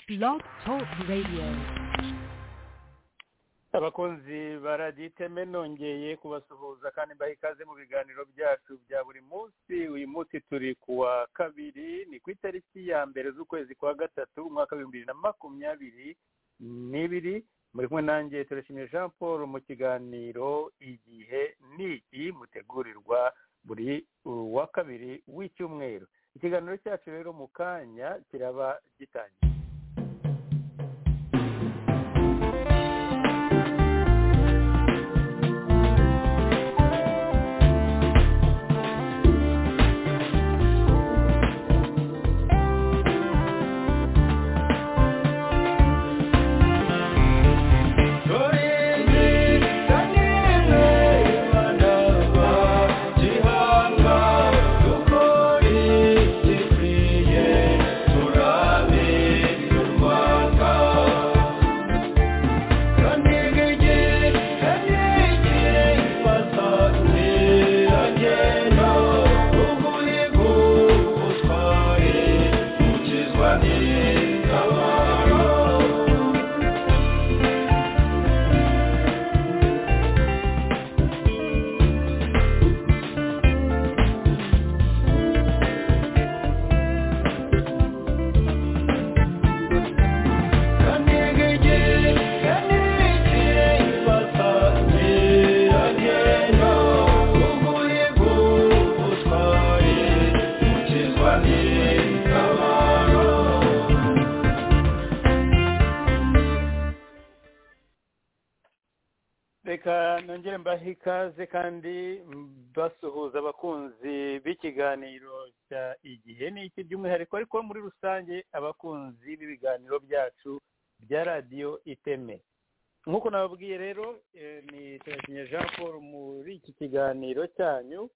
Blog Talk Radio. Abakunzi baraditeme nongeye kubasuhuza kandi mbaha ikaze mu biganiro byacu bya buri munsi. Uyu munsi turi kuwa kabiri, ni ku itariki ya mbere z'ukwezi kwa gatatu umwaka wa 2022. Muri kumwe nanjye Turashimye Jean Paul mu kiganiro igihe niki mutegurirwa buri wa kabiri w'icyumweru. Ikiganiro cyacu rero mu kanya kiraba gitangiye. Reka nongere mbahe ikaze kandi basuhuza abakunzi b'ikiganiro cya igihe n'iki by'umwihariko, ariko muri rusange abakunzi b'ibiganiro byacu bya radiyo iteme. Nk'uko nababwiye rero, ni Turashimye Jean Paul muri iki kiganiro cyanyu,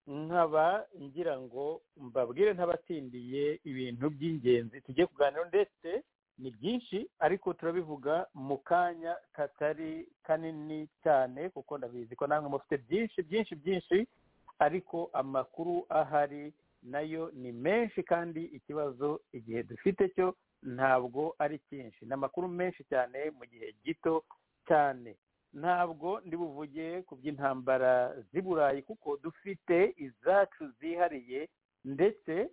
nkaba ngira ngo mbabwire ntabatindiye ibintu by'ingenzi tugiye kuganira, ndetse ni byinshi ariko turabivuga mu kanya katari kanini cyane kuko ndabizi ko namwe mufite byinshi, ariko amakuru ahari nayo ni menshi kandi ikibazo igihe dufite cyo ntabwo ari cyinshi. Ni amakuru menshi cyane mu gihe gito cyane. Ntabwo ndi buvuge ku by'intambara z'i Burayi kuko dufite izacu zihariye, ndetse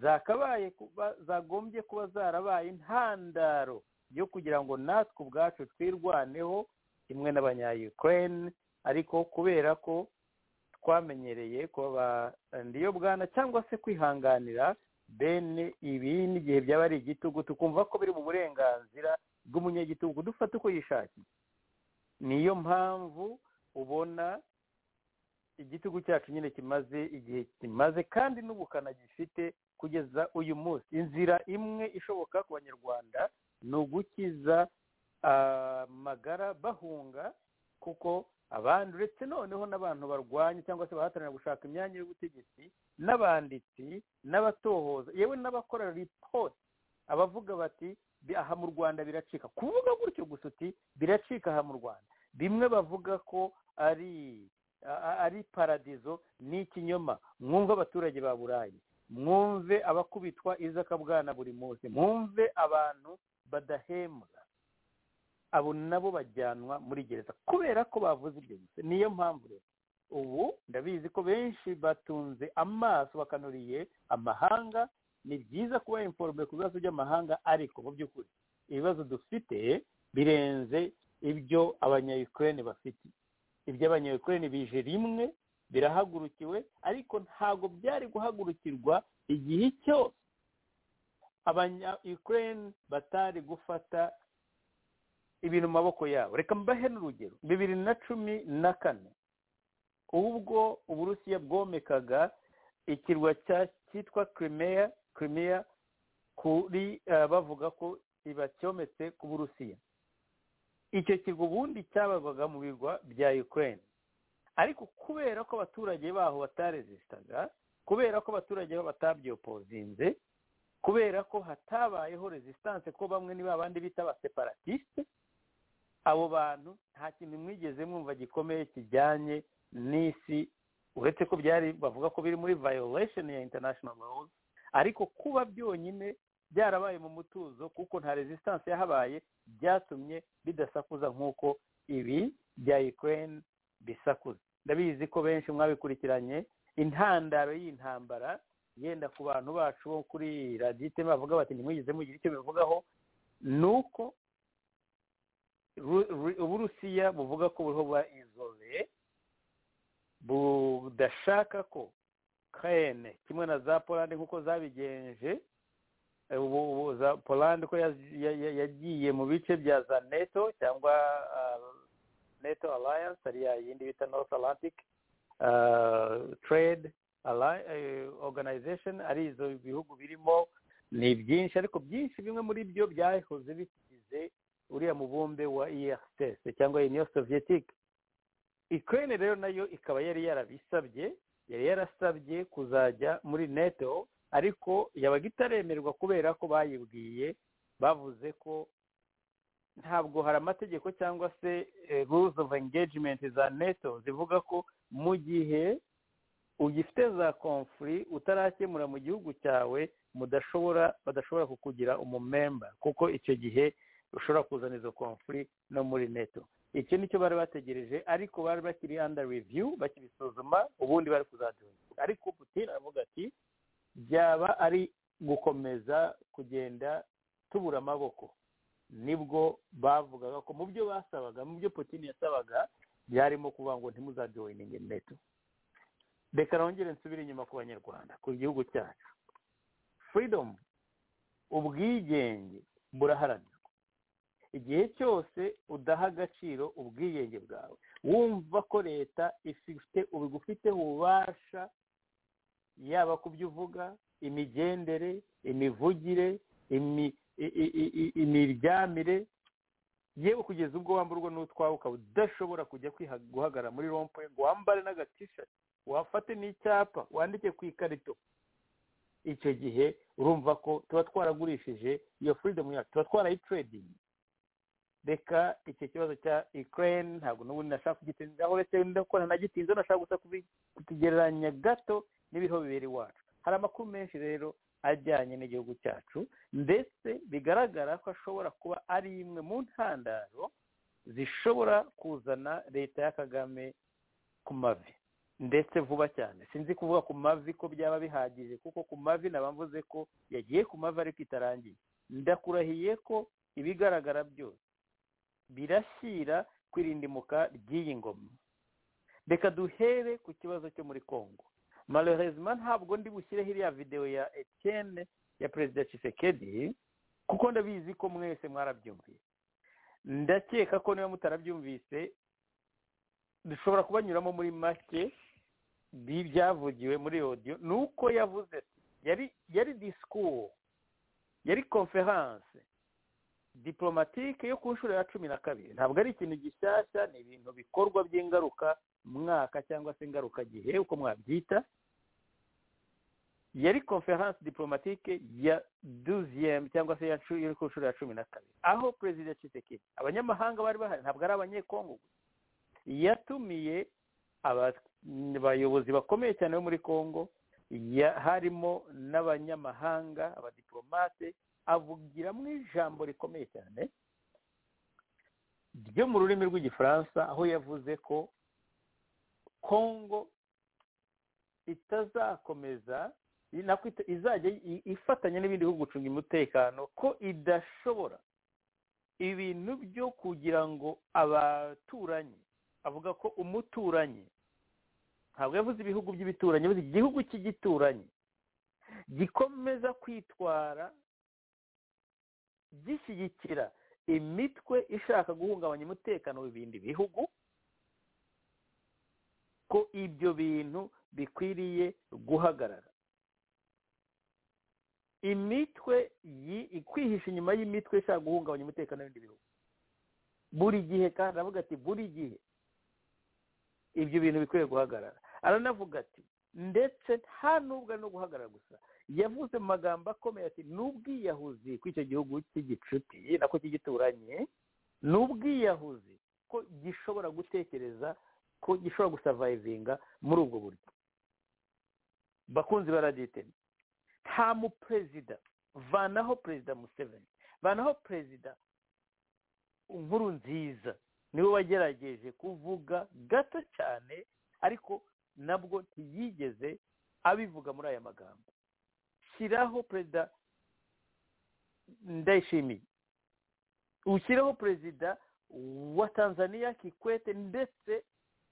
zagombye kuba zarabaye intandaro yo kugira ngo natwe ubwacu twirwaneho kimwe n'abanya-Ukraine, ariko kubera ko twamenyereye kuba ndiyo bwana cyangwa se kwihanganira bene ibi n'igihe byaba ari igitugu, tukumva ko biri mu burenganzira bw'umunyagitugu dufata uko yishakiye. Niyo mpamvu ubona igitugu cyacu nyine kimaze igihe kimaze kandi n'ubukana gifite kugeza uyu munsi. Inzira imwe ishoboka ku banyarwanda ni ugukiza amagara bahunga, kuko abandi uretse noneho n'abantu barwanya cyangwa se bahatanira gushaka imyanya y'ubutegetsi, n'abanditsi n'abatohoza, yewe n'abakora report, abavuga bati aha mu Rwanda biracika. Kuvuga gutyo gusa uti biracika aha mu Rwanda, bimwe bavuga ko ari paradizo ni ikinyoma. Mwumve abaturage ba Burayi, mwumve abakubitwa izakabwana buri munsi, mwumve abantu badahembwa, abo nabo bajyanwa muri gereza kubera ko bavuze ibyo gusa. Niyo mpamvu rero ubu ndabizi ko benshi batunze amaso bakanuriye amahanga. Ni byiza kuba informe ku bibazo by'amahanga, ariko mu by'ukuri ibibazo dufite birenze ibyo abanya-Ukraine bafite. Iby'abanya-Ukraine bije rimwe, birahagurukiwe, ariko ntago byari guhagurukirwa igihe cyose abanya-Ukraine batari gufata ibintu mu maboko yabo. Reka mbahe n'urugero. 2014 ubwo Uburusiya bwomekaga ikirwa cyitwa Crimea kuri bavuga ko ibacyometse ku Burusiya. Icyo kirwa ubundi cyabaga mu birwa bya Ukraine, ariko kubera ko abaturage baho batarezistaga, kubera ko abaturage baho batabyopozinze, kubera ko hatabayeho resistance, ko bamwe ni babandi bita ba separatiste, abo bantu nta kintu mwigeze mwumva gikomeye kijyanye n'isi, uretse ko byari bavuga ko biri muri violation ya international laws, ariko kuba byonyine byarabaye mu mutuzo kuko nta resistance yahabaye, byatumye bidasakuza nk'uko ibi bya Ukraine bisakuza. Ndabizi ko benshi mwabikurikiranye, intandaro y'intambara yenda ku bantu bacu bo kuri radite bavuga bati ntimwigeze mugira icyo bivugaho, nuko Uburusiya buvuga ko buriho bwa izole, budashaka ko Ukraine kimwe na za Poland nk'uko zabigenje, za Poland ko yagiye mu bice bya za NATO cyangwa NATO Alliance, ariya yindi bita North Atlantic Trade Organization, ari izo bihugu birimo ni byinshi, ariko byinshi bimwe muri byo byahoze bikize uriya mubumbe wa URSS cyangwa Union Soviétique. Ukraine rero nayo ikaba yari yarasabye kuzajya muri NATO, ariko yabaga itaremerwa kubera ko bayibwiye, bavuze ko ntabwo hari amategeko cyangwa se rules of engagement za NATO zivuga ko mu gihe ugifite za conflict utarakemura mu gihugu cyawe badashobora kukugira umumemba, kuko icyo gihe ushobora kuzana izo conflict no muri NATO. Icyo nicyo bari bategereje, ariko bari bakiri under review, bakibisuzuma, ubundi bari kuzaduha. Ariko Putin aravuga ati byaba ari gukomeza kugenda tubura amaboko. Nibwo bavugaga ko mu byo basabaga, mu byo Putin yasabaga, byarimo kuvuga ngo ntimuzajoininge NATO. Reka nongere nsubire inyuma ku banyarwanda, ku gihugu cyacu. Freedom, ubwigenge buraharanirwa. Igihe cyose udaha agaciro ubwigenge bwawe, wumva ko leta ubigufiteho ububasha, yaba ku byo uvuga, imigendere, imivugire, imiryamire, yewe kugeza ubwo wamburwa n'utwawe ukaba udashobora kujya guhagarara muri rompoye ngo wambare n'agatishati, wafate n'icyapa wandike ku ikarito. Icyo gihe urumva ko tuba twaragurishije iyo freedom yacu, tuba twarayitrading. Reka icyo kibazo cya Ukraine ntabwo n'ubundi nashaka kugitindaho, uretse ndakora nagitinze, nashaka gusa kukigereranya gato n'ibiriho bibera iwacu. Hari amakuru menshi rero ajyanye n'igihugu cyacu, ndetse bigaragara ko ashobora kuba ari imwe mu ntandaro zishobora kuzana leta ya Kagame ku mavi, ndetse vuba cyane. Sinzi kuvuga ku mavi ko byaba bihagije, kuko ku mavi nabamvuze ko yagiye ku mavi ariko itarangiye. Ndakurahiye ko ibigaragara byose birashyira kwirindimuka ry'iyi ngoma. Reka duhere ku kibazo cyo muri Congo. Malheureusement ntabwo ndi bushyireho iriya video ya Etienne ya Perezida Tshisekedi, kuko ndabizi ko mwese mwarabyumviye. Ndakeka ko niba mutarabyumvise dushobora kubanyuramo muri make byavugiwe muri audio. Nuko yavuze yari discours, yari conference diplomatique yo ku nshuro ya 12. Ntabwo ari ikintu gishyashya, ni ibintu bikorwa by'ingaruka mwaka cyangwa se ingaruka gihe uko mwabyita. Yari conference diplomatique ya 12e cyangwa se yo ku nshuro ya 12, aho Perezida Tshisekedi, abanyamahanga bari bahari, ntabwo ari abanyekongo, yatumiye abayobozi bakomeye cyane bo muri Kongo, harimo n'abanyamahanga, abadiplomate, avugira mu ijambo rikomeye cyane ryo mu rurimi rw'igifaransa, aho yavuze ko Kongo itazakomeza izajya ifatanya n'ibindi bihugu gucunga umutekano, ko idashobora ibintu byo kugira ngo abaturanyi, avuga ko umuturanyi, ntabwo yavuze ibihugu by'ibituranyi, yavuze igihugu cy'igituranyi gikomeza kwitwara gishyigikira imitwe ishaka guhungabanya umutekano w'ibindi bihugu, ko ibyo bintu bikwiriye guhagarara. Imitwe ikwihisha inyuma y'imitwe ishaka guhungabanya umutekano w'ibindi bihugu buri gihe, kandi aravuga ati buri gihe ibyo bintu bikwiye guhagarara. Aranavuga ati ndetse nta nubwo no guhagarara gusa, yavuze mu magambo akomeye ati n'ubwiyahuzi kw'icyo gihugu cy'igicuti nako cy'igituranye, n'ubwiyahuzi ko gishobora gutekereza ko gishobora gusavayivinga muri ubwo buryo. Bakunzi baraditeni, nta muperezida vanaho perezida Museveni, vanaho perezida Nkurunziza, niwe wagerageje kuvuga gato cyane, ariko nabwo ntiyigeze abivuga muri aya magambo. Shyiraho perezida Ndayishimiye, ushyiraho perezida wa Tanzania Kikwete, ndetse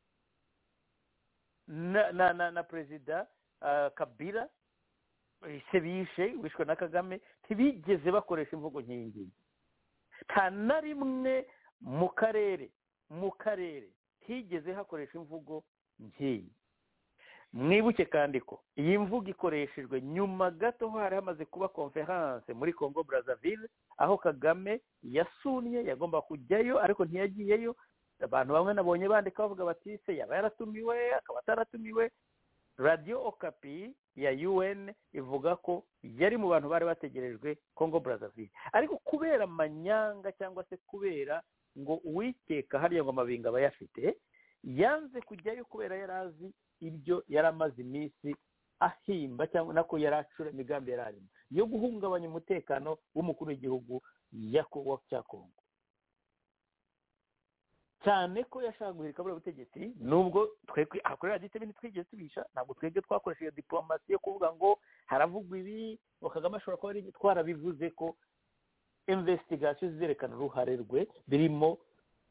na perezida Kabila se wishwe na Kagame, ntibigeze bakoresha imvugo nk'iyi ngiyi. Nta na rimwe mu karere higeze hakoresha imvugo nk'iyi. Mwibuke kandi ko iyi mvugo ikoreshejwe nyuma gato hari hamaze kuba conference muri Congo Brazzaville, aho Kagame yasunye, yagomba kujyayo ariko ntiyagiyeyo. Abantu bamwe nabonye bandika bavuga bati se yaba yaratumiwe akaba ataratumiwe. Radio Okapi ya UN ivuga ko yari mu bantu bari bategerejwe Congo Brazzaville, ariko kubera manyanga cyangwa se kubera ngo uwiteka hariya ngo amabinga bayafite, yanze kujyayo kubera yarazi ibyo yaramaze iminsi ahimba cyangwa nako yaracura imigambi yararimo yo guhungabanya umutekano w'umukuru w'igihugu cya Kongo, cyane ko yashaka guhirika buri butegetsi. Nubwo twebwe akorera dite bintu twigeze tubisha, ntabwo twebwe twakoresheje diplomasi yo kuvuga ngo haravugwa ibi, Kagame ashobora kuba ari twarabivuze ko investigation zizerekana uruhare rwe birimo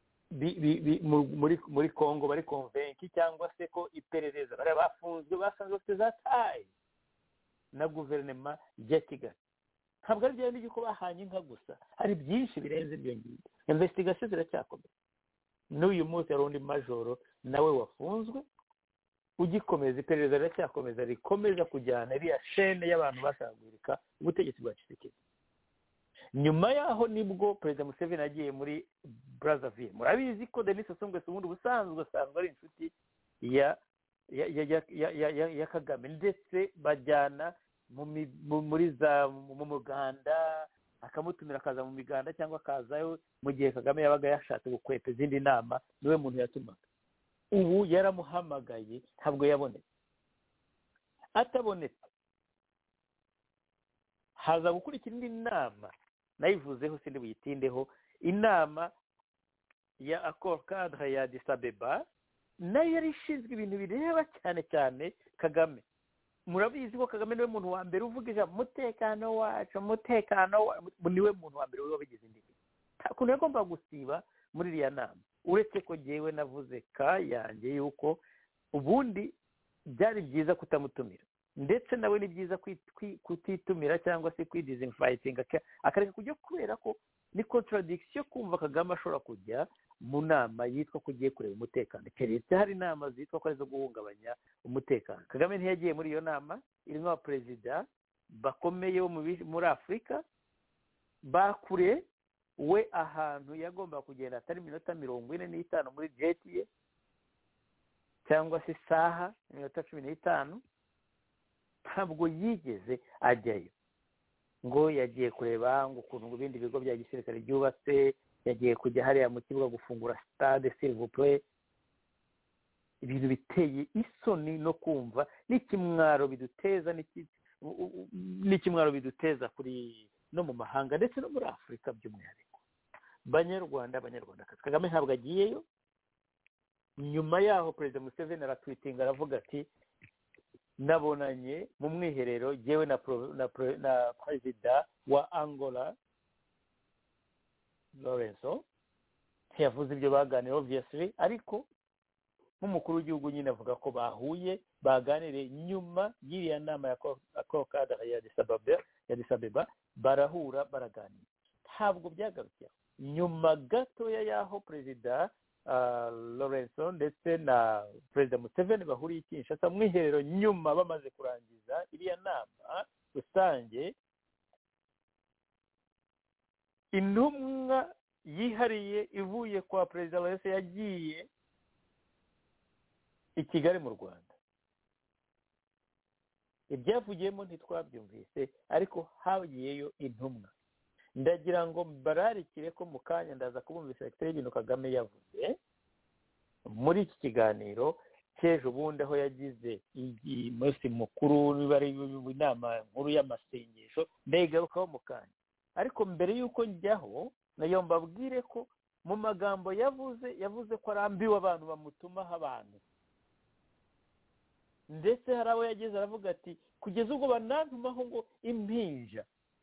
muri Kongo, bari convaincu cyangwa se ko iperereza bari bafunzwe basanzwe bafite za tayi na guverinoma ya Kigali. Ntabwo ari bya n'ibyo ko bahanye inka gusa, hari byinshi birenze ibyo ngibyo. Investigation ziracyakomeza. N'uyu munsi hari undi majoro nawe wafunzwe, ugikomeza iperereza riracyakomeza, rikomeza kujyana iriya shene y'abantu bashaka guhirika ubutegetsi bwa Tshisekedi. Nyuma yaho nibwo perezida Museveni agiye muri Brazzaville. Murabizi ko Denis Sassou Nguesso ubundi busanzwe ari inshuti ya Kagame, ndetse bajyana mu muganda, akamutumira akaza mu miganda cyangwa akazayo mu gihe Kagame yabaga yashatse gukwepa izindi nama, niwe muntu yatumaga. Ubu yaramuhamagaye ntabwo yabonetse. Atabonetse haza gukurikira indi nama nayivuzeho sindi buyitindeho, inama ya Accord Cadre ya Addis Abeba, nayo yari ishinzwe ibintu bireba cyane cyane Kagame. Murabizi ko Kagame niwe muntu wa mbere uvuga ijambo umutekano wacu, niwe muntu wa mbere wabigize indimi. Nta kuntu yagomba gusiba muri iriya nama, uretse ko jyewe navuze yanjye yuko ubundi byari byiza kutamutumira, ndetse nawe ni byiza kutitumira cyangwa se kwidisinfighting, akareka kujya, kubera ko ni contradiction kumva Kagame ashobora kujya mu nama yitwa ko ugiye kureba umutekano, keretse hari inama zitwa ko ari zo guhungabanya umutekano. Kagame ntiyagiye muri iyo nama, irimo abaperezida bakomeye bo muri Afurika, bakure we ahantu yagomba kugenda atari minota 45 muri jet ye, cyangwa se isaha minota 15, ntabwo yigeze ajyayo. Ngo yagiye kureba ngo ukuntu ibindi bigo bya gisirikare byubatse, yagiye kujya hariya mu kibuga gufungura stade s'il vous plaît. Ibintu biteye isoni no kumva, n'ikimwaro biduteza kuri no mu mahanga ndetse no muri Afurika by'umwihariko. Banyarwandakazi, Kagame ntabwo agiyeyo. Nyuma yaho perezida Museveni aratwitinga aravuga ati nabonanye mu mwiherero yewe na perezida wa Angola Lorenzo. Yavuze ibyo baganira obviously, ariko nk'umukuru w'igihugu nyine avuga ko bahuye baganiriye nyuma y'iriya nama ya Accord Cadre ya Addis Abeba, barahura baraganira. Ntabwo byagarukiye. Nyuma gatoya yaho perezida Lorenzo ndetse na perezida Museveni bahuriye Kinshasa mwiherero, nyuma bamaze kurangiza iriya nama rusange, intumwa yihariye ivuye kwa perezida Lorenzo yagiye i Kigali mu Rwanda. Ibyavugiyemo ntitwabyumvise, ariko hagiyeyo intumwa. Ndagira ngo bararikire ko mu kanya ndaza kubumvisa ibintu Kagame yavuze muri iki kiganiro, cy'ejo bundi aho yagize umunsi mukuru niba ari inama nkuru y'amasengesho ndayigarukaho mu kanya. Ariko mbere y'uko njyaho nayo mbabwire ko mu magambo yavuze ko arambiwe abantu bamutumaho abantu, ndetse hari abo yageze aravuga ati kugeza ubwo banantumaho ngo impinja.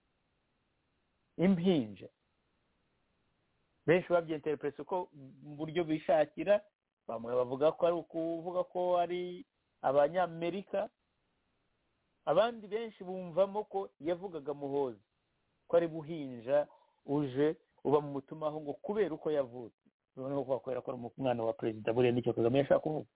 Benshi babyinterpreta uko mu buryo bishakira, bamwe bavuga ko ari ukuvuga ko ari abanyamerika, abandi benshi bumvamo ko yavugaga Muhoozi ko ari buhinja uje uba mu mutumaho ngo kubera uko yavutse, noneho kwakwera ko ari umwana wa perezida. Buriya nicyo Kagame yashaka kuvuga.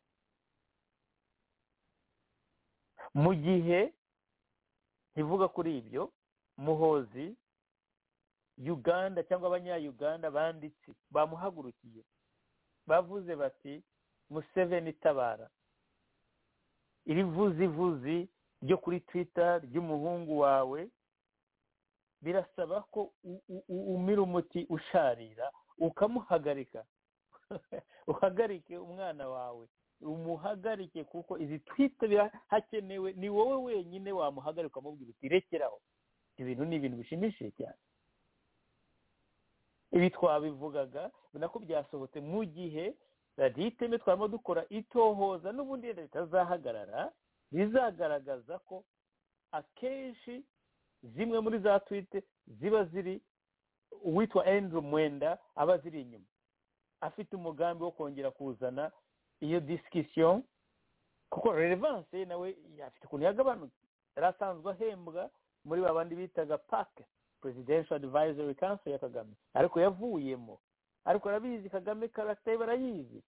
Mu gihe ntivuga kuri ibyo, Muhoozi Uganda cyangwa abanya-Uganda banditse bamuhagurukiye bavuze bati Museveni tabara. Iri vuzi ryo kuri Twitter ry'umuhungu wawe birasaba ko umira umuti usharira ukamuhagarika. Uhagarike umwana wawe, umuhagarike, kuko izi Twitter birahakenewe. Ni wowe wenyine wamuhagarika umubwira uti rekeraho. Ibintu ni ibintu bishimishije cyane. Ibi twabivugaga nako byasohotse mu gihe raditeme twarimo dukora itohoza n'ubundi leta zahagarara bizagaragaza ko akenshi zimwe muri za tweet ziba ziri uwitwa Andrew Mwenda aba ziri inyuma, afite umugambi wo kongera kuzana iyo discussion, kuko relevance nawe afite ukuntu yagabanutse. Yarasanzwe ahembwa muri babandi bitaga PAC, Presidential Advisory Council ya Kagame, ariko yavuyemo. Ariko arabizi Kagame character barayizi,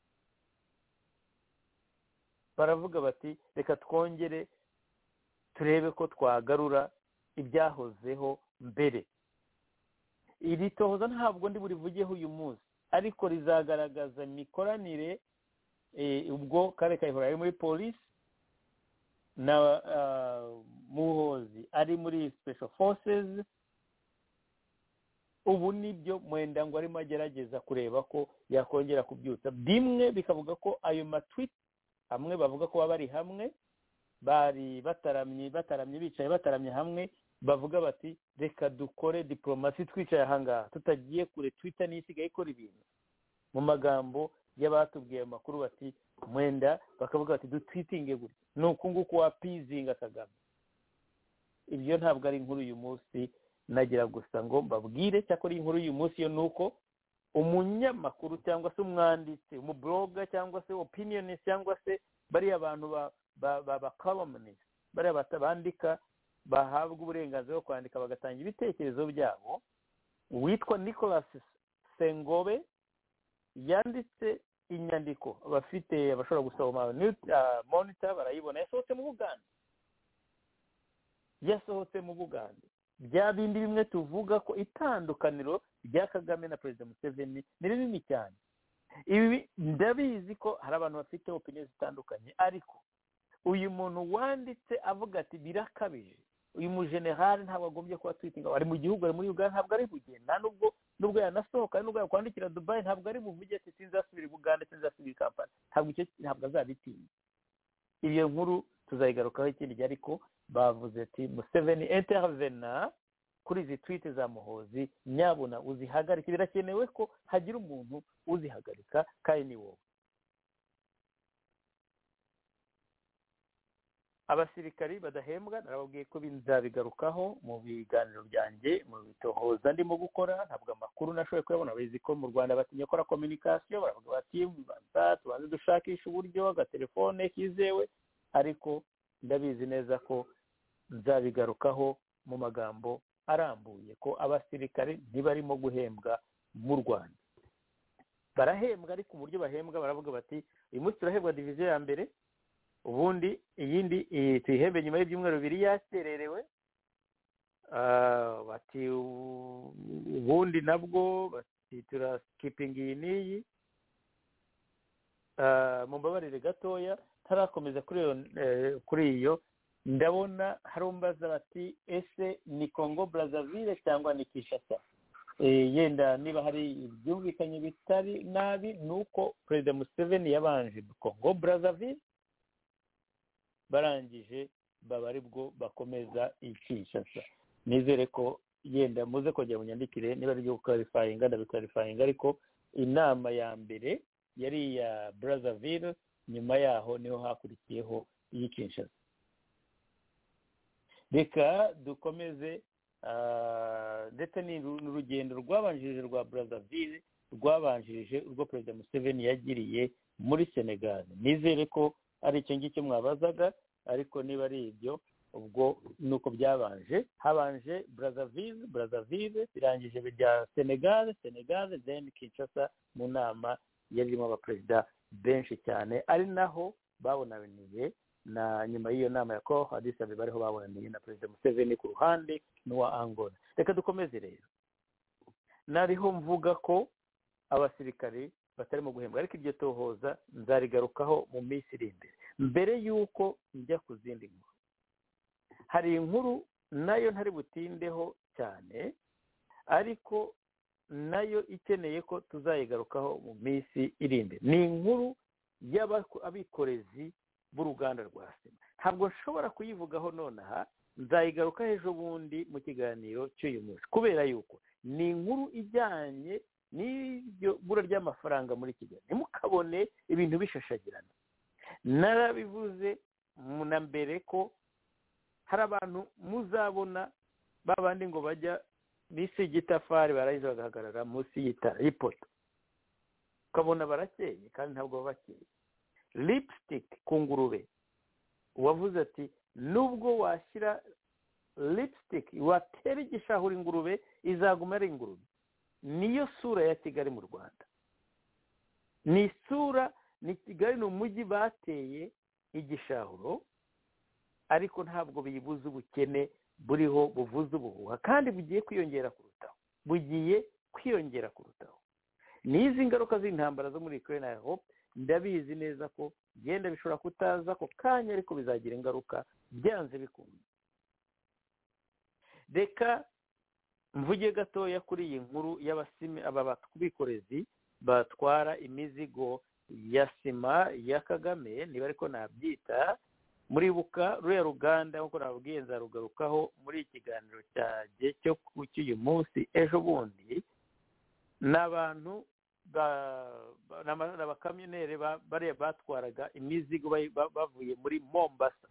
baravuga bati reka twongere turebe ko twagarura ibyahozeho mbere. Iri tohoza ntabwo ndi burivugeho uyu munsi, ariko rizagaragaza imikoranire ubwo Kale Kayihura ari muri polisi na Muhoozi ari muri Special Forces. Ubu nibyo Mwenda ngo arimo agerageza kureba ko yakongera kubyutsa. Bimwe bikavuga ko ayo matweet hamwe bavuga ko bari hamwe, bari bataramye bicaye bataramye hamwe, bavuga bati reka dukore diplomasi twicaye ahangaha tutagiye kure, Twitter nisigaye ikora ibintu. Mu magambo y'abatubwiye amakuru bati Mwenda bakavuga bati dutwitinge gutya, nuko nguko wapizinga Kagame. Ibyo ntabwo ari inkuru uyu munsi nagira gusa ngo mbabwire. Cyakora inkuru uyu munsi yo nuko umunyamakuru cyangwa se umwanditsi, umubloga cyangwa se opinionist cyangwa se bari abantu ba columnist, bari batabandika bahabwa uburenganzira bwo kwandika bagatanga ibitekerezo byabo, witwa Nicholas Sengobe yanditse inyandiko abafite abashobora gusoma monitor barayibona. Yasohotse mu Bugande. Bya bindi bimwe tuvuga ko itandukaniro rya Kagame na Perezida Museveni ni rinini cyane. Ibi ndabizi ko hari abantu bafite opinion zitandukanye, ariko uyu muntu wanditse avuga ati birakabije, uyu mu general ntabwo agombye kuba tweetinga, ari mu gihugu, ari muri Uganda, ntabwo ari bugenda, nubwo yanasohoka, nubwo yakwandikira Dubai, ntabwo ari buvuge ati sinzasubira Uganda, sinzasubira Kampala. Ntabwo azabitinya. Iyo nkuru tuzayigarukaho ikindi gihe, ariko bavuze ati Museveni intervena kuri izi tweet za Muhoozi, nyabuna uzihagarika. Birakenewe ko hagira umuntu uzihagarika, kandi ni wowe. Abasirikari badahembwa narababwiye ko binzabigarukaho mu biganiro byanjye, mu bitohoza ndimo gukora. Ntabwo amakuru nashoboye kuyabona, bizi ko mu Rwanda batinya gukora communication, baravuga bati tubanze dushakisha uburyo agatelefone kizewe, ariko ndabizi neza ko nzabigarukaho mu magambo arambuye ko abasirikare ntibarimo guhembwa mu Rwanda. Barahembwa, ariko uburyo bahembwa baravuga bati uyu munsi turahembwa division ya mbere, ubundi iyindi tuyihembe nyuma y'ibyumweru bibiri yasererewe. Bati ubundi nabwo bati turaskiping iyi n'iyi. Mumbabarire gatoya tarakomeza kuri iyo, ndabona hari umbaza bati ese ni Congo Brazzaville cyangwa ni Kinshasa. yenda niba hari ibyumvikanye bitari nabi ni uko perezida Museveni yabanje Congo Brazzaville barangije baba ari bwo bakomeza Kinshasa. Nizere ko yenda muze kongera munyandikire niba ari byo clarifying ndabiclarifying, ariko inama ya mbere yari ya Brazzaville, nyuma yaho niho hakurikiyeho iyi Kinshasa. Reka dukomeze ndetse n'urugendo rwabanjirije rwa Brazzaville rwabanjirije urwo perezida Museveni yagiriye muri Senegal. Nizere ko ari icyo ngicyo mwabazaga, ariko niba ari ibyo ubwo nuko byabanje, habanje Brazzaville birangije bijya Senegal, then Kinshasa mu nama yarimo abaperezida benshi cyane, ari naho babonaniye na nyuma y'iyo nama ya Addis Abeba bariho babonaniye na perezida Museveni ku ruhande n'uwa Angola. Reka dukomeze rero. Nariho mvuga ko abasirikare batarimo guhembwa, ariko iryo tohoza nzarigarukaho mu minsi iri imbere. Mbere y'uko njya ku zindi nkuru, hari inkuru nayo ntari butindeho cyane, ariko nayo ikeneye ko tuzayigarukaho mu minsi iri imbere. Ni inkuru y'abikorezi b'uruganda rwa sima. Ntabwo nshobora kuyivugaho nonaha, nzayigaruka ejo bundi mu kiganiro cy'uyu munsi, kubera yuko ni inkuru ijyanye n'iryo bura ry'amafaranga muri Kigali. Ntimukabone ibintu bishashagirana. Narabivuze na mbere ko hari abantu muzabona babandi ngo bajya bisi igitafari barayiza bagahagarara munsi y'itara y'ipoto, ukabona barakeye kandi ntabwo baba bakeye. Lipstick ku ngurube, uwavuze ati nubwo washyira lipstick watera igishahura ingurube izaguma ari ingurube. Niyo sura ya Kigali mu Rwanda. Ni isura, ni Kigali ni umujyi bateye igishahuro, ariko ntabwo biyibuza ubukene buriho buvuza ubuhuha, kandi bugiye kwiyongera kurutaho. N'izi ngaruka z'intambara zo muri Ukraine aho ndabizi neza ko genda bishobora kutaza ko kanya, ariko bizagira ingaruka byanze bikunze. Reka mvuge gatoya kuri iyi nkuru aba batwikorezi batwara imizigo ya sima ya Kagame, niba ariko nabyita. Muribuka ruriya ruganda nk'uko nababwiye nzarugarukaho muri ikiganiro cyanjye cyo ku cy'uyu munsi ejo bundi. N'abantu n'abakamyoneri bariya batwaraga imizigo bavuye muri Mombasa.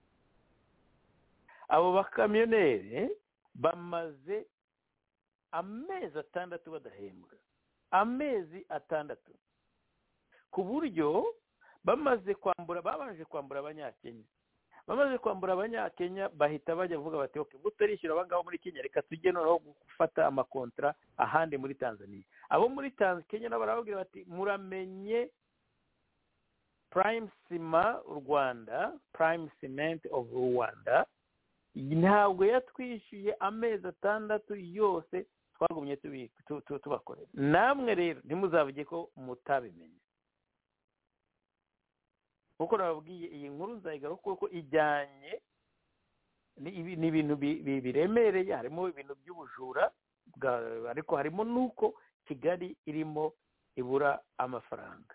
Abo bakamyoneri bamaze amezi 6 badahembwa, amezi 6, ku buryo babanje kwambura Abanyakenya. Bamaze kwambura Abanyakenya bahita bajya vuga bati okay, mutarishyura abangabo muri Kenya, reka tujye noneho gufata amakontra ahandi muri Tanzania. Abo muri Kenya nabo barababwira bati muramenye Prime Cement Rwanda, Prime Cement of Rwanda ntabwo yatwishyuye amezi 6 yose twagumye tubakorera. Namwe rero ntimuzavuge ko mutabimenye. Kuko nababwiye iyi nkuru nzayigaruka ko ijyanye ni ibintu biremereye, harimo ibintu by'ubujura, ariko harimo nuko Kigali irimo ibura amafaranga.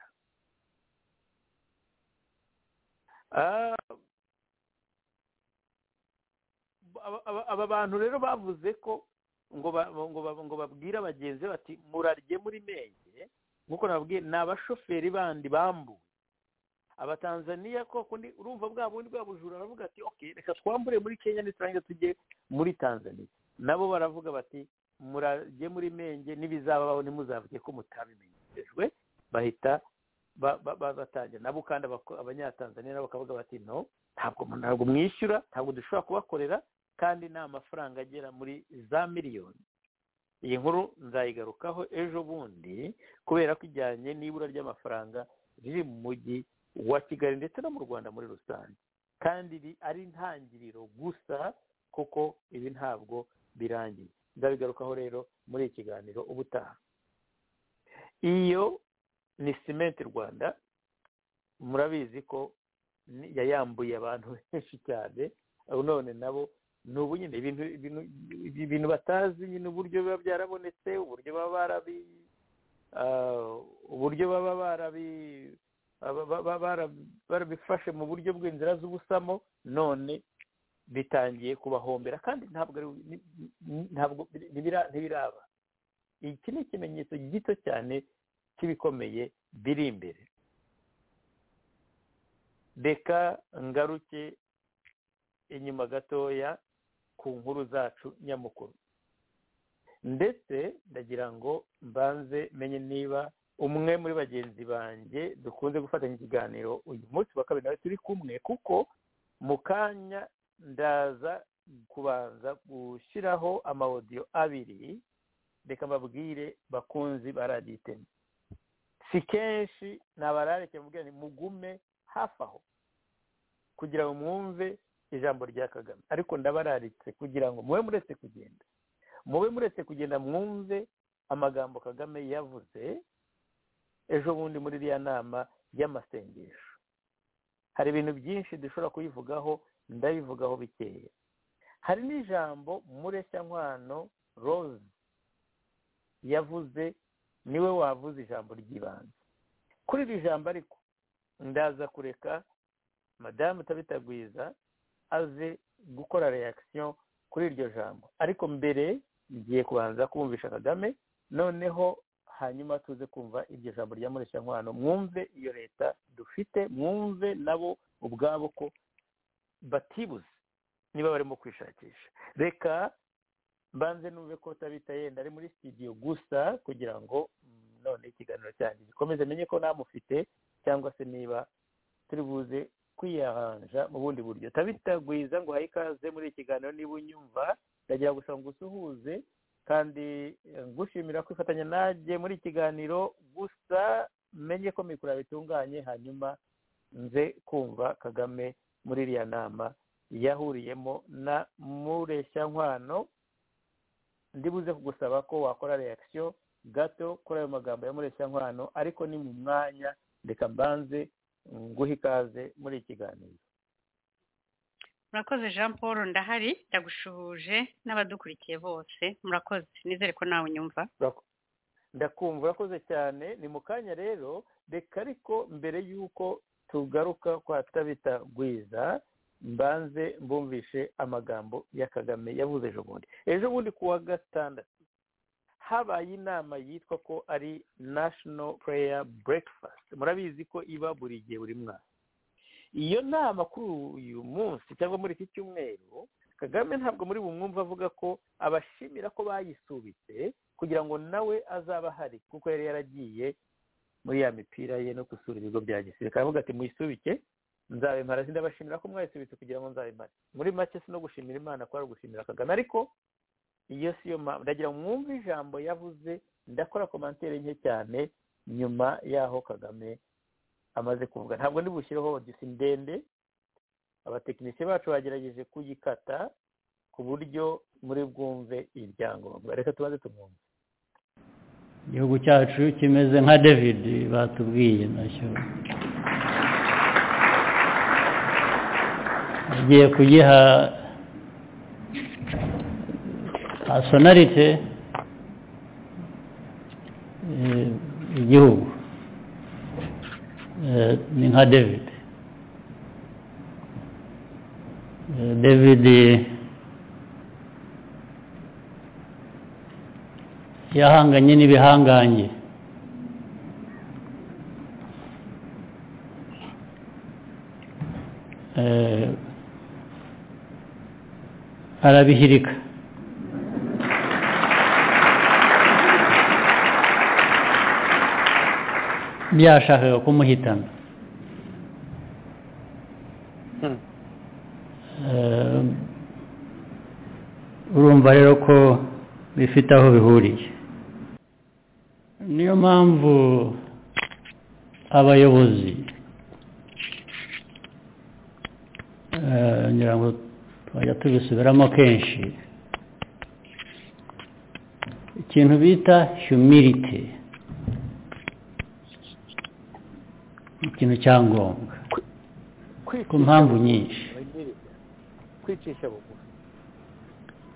Aba bantu rero bavuze ko ngo babwire abagenzi bati murarye muri Menge, nkuko nababwiye ni abashoferi bandi bambuwe. Abatanzania ko kundi urumva bwa bundi bwabujura baravuga ati okay, reka twambure muri Kenya nitrange tujye muri Tanzania. Nabo baravuga bati murarye muri Menge, nibizabaho nimuzavuge ko mutabimenyeshejwe. Bahita batangira nabo, kandi abanyatanzania nabo bakavuga bati no, ntabwo mwishyura, ntabwo dushobora kubakorera, kandi nta mafaranga agera muri za miliyoni. Iyi nkuru nzayigarukaho ejo bundi, kubera ko ijyanye n'ibura ry'amafaranga riri mu mujyi wa Kigali ndetse no mu Rwanda muri rusange, kandi ari intangiriro gusa, kuko ibi ntabwo birangiye. Nzabigarukaho rero muri iki kiganiro ubutaha. Iyo ni Cement Rwanda, murabizi ko yayambuye abantu benshi cyane, none nabo n'ubu nyine ibintu batazi nyine uburyo biba byarabonetse uburyo baba barabifashe mu buryo bw'inzira z'ubusamo none bitangiye kubahombera kandi ntabwo ntibiraba. Iki ni ikimenyetso gito cyane cy'ibikomeye biri imbere. Reka ngaruke inyuma gatoya ku nkuru zacu nyamukuru, ndetse ndagira ngo mbanze menye niba umwe muri bagenzi banjye dukunze gufatanya ikiganiro uyu munsi wa kabiri nawe turi kumwe, kuko mu kanya ndaza kubanza gushyiraho amawodiyo abiri. Reka mbabwire bakunzi ba radiyo iteme, si kenshi nabarareke mubwira ni mugume hafi aho kugira ngo mwumve ijambo rya Kagame, ariko ndabararitse kugira ngo mube muretse kugenda mwumve amagambo Kagame yavuze ejo bundi muri iriya nama y'amasengesho. Hari ibintu byinshi dushobora kuyivugaho, ndabivugaho bikeya. Hari n'ijambo Mureshyankwano Rose yavuze, niwe wavuze ijambo ry'ibanze kuri iri jambo, ariko ndaza kureka madamu Tabitagwiza aze gukora reaction kuri iryo jambo, ariko mbere ngiye kubanza kumvisha Kagame, noneho hanyuma tuze kumva iryo jambo rya Mureshyankwano, mwumve iyo leta dufite, mwumve nabo ubwabo ko batibuze niba barimo kwishakisha. Reka mbanze numve ko Tabita yenda ari muri studio gusa kugira ngo none ikiganiro cyanjye gikomeze menye ko namufite, cyangwa se niba turi buze kwiyahanja mu bundi buryo. Tabitagwiza ngo haye ikaze muri ikiganiro niba unyumva, ndagira gusaba ngo usuhuze kandi ngushimira kwifatanya najye muri ikiganiro, gusa menye ko mikoro bitunganye, hanyuma nze kumva Kagame muri iriya nama yahuriyemo na Mureshyankwano. Ndibuze kugusaba ko wakora reaction gato kuri ayo magambo ya Mureshyankwano, ariko ni mu mwanya. Reka mbanze nguhe ikaze muri ikiganiro. Murakoze Jean Paul, ndahari, ndagushuhuje n'abadukurikiye bose. Murakoze, nizere ko nawe unyumva. Ndakumva, urakoze cyane. Ni mu kanya rero, reka ariko mbere y'uko tugaruka kwa Tabitagwiza mbanze mbumvishe amagambo ya Kagame yavuze ejo bundi kuwa gatandatu habaye inama yitwa ko ari National Prayer Breakfast. Murabizi ko iba buri gihe buri mwaka. Iyo nama kuri uyu munsi cyangwa muri iki cyumweru, Kagame ntabwo muri bumwumva avuga ko abashimira ko bayisubitse kugira ngo nawe azaba hari, kuko yari yaragiye muri ya mipira ye no gusura ibigo bya gisirikare. Avuga ati muyisubike, nzabimara. Ndabashimira ko mwayisubitse kugira ngo nzabimare. Muri make si no gushimira Imana, ko ari gushimira Kagame, ariko iyo siyo ndagira ngo mwumve ijambo yavuze. Ndakora komantere nke cyane nyuma yaho Kagame amaze kuvuga. Ntabwo ndibushyireho disi ndende, abatekinisiye bacu bagerageje kuyikata ku buryo muri bwumve ibyangombwa. Reka tubanze tumwumve. Igihugu cyacu kimeze nka David batubwiye, nacyo agiye kugiha personality igihugu ni nka David. David yahanganye n'ibihangange, arabihirika. Byashakaga kumuhitana. Urumva rero ko bifite aho bihuriye. Niyo mpamvu abayobozi ngira ngo twajya tubisubiramo kenshi, ikintu bita humility, ikintu cyangombwa ku mpamvu nyinshi. Kwicisha bugufi.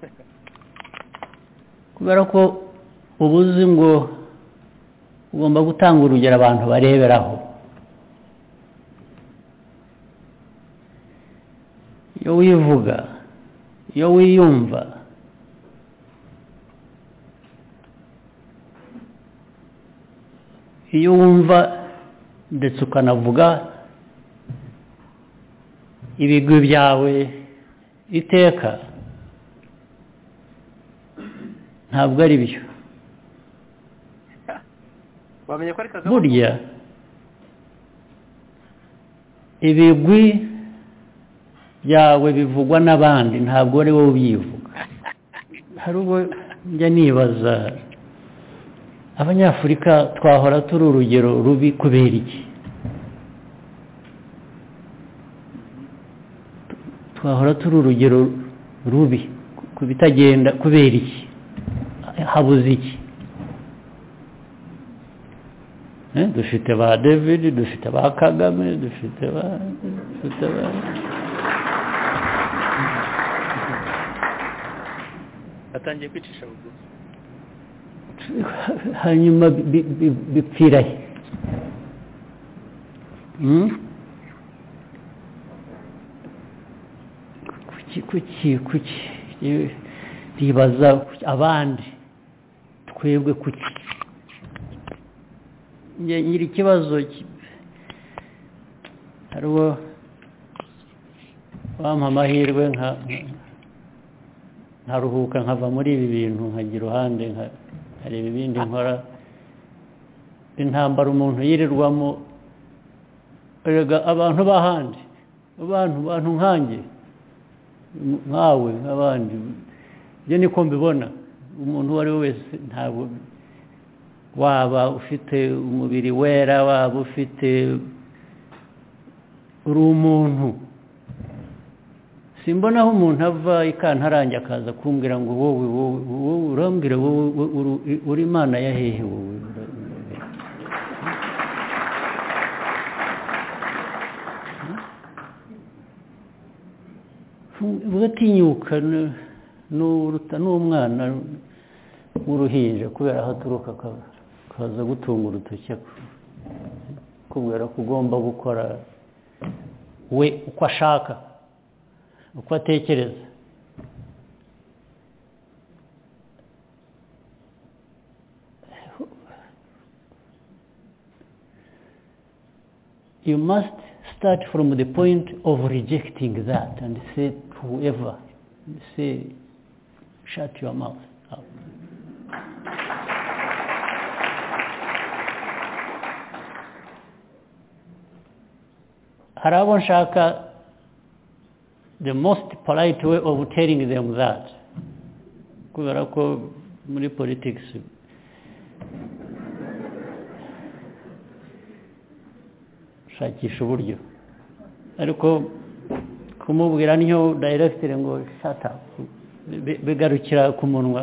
kubera ko ubuzi ngo ugomba gutanga urugero abantu bareberaho. Iyo wivuga, iyo wiyumva, iyo wumva ndetse ukanavuga ibigwi byawe iteka, ntabwo ari byo. Burya ibigwi byawe bivugwa n'abandi, ntabwo ari wowe ubyivuga. Hari ubwo njya nibaza, abanyafurika twahora turi urugero rubi kubera iki? Twahora turi urugero rubi ku bitagenda kubera iki? Habuze iki? Dufite ba David, dufite ba Kagame, dufite ba atangiye kwicisha bugufi, hanyuma bipfira he? Kuki ribaza abandi, twebwe kuki? Ngira ikibazo. Hariho wampa amahirwe nkaruhuka nkava muri ibi bintu nkagira uruhande nkareba ibindi nkora. Intambara umuntu yirirwamo, erega abantu b'ahandi, abantu nkanjye, nkawe, nk'abandi, ibyo niko mbibona. Umuntu uwo ari we wese, ntabwo waba ufite umubiri wera, waba ufite, uri umuntu. Simbona aho umuntu ava ikantarange akaza kumbwira ngo wowe urambwira wowe uri Imana ya hehe wowe? Ugatinyuka n'umwana w'uruhinja kubera aho aturuka akaza gutunga urutoki kubera ko ugomba gukora we uko ashaka, uko atekereza. You must start from the point of rejecting that and say to whoever, say, shut your mouth up. Hari abo nshaka, the most polite way of telling them that, kubera ko muri politics shakisha uburyo, ariko kumubwira niyo directly ngo shut up bigarukira ku munwa,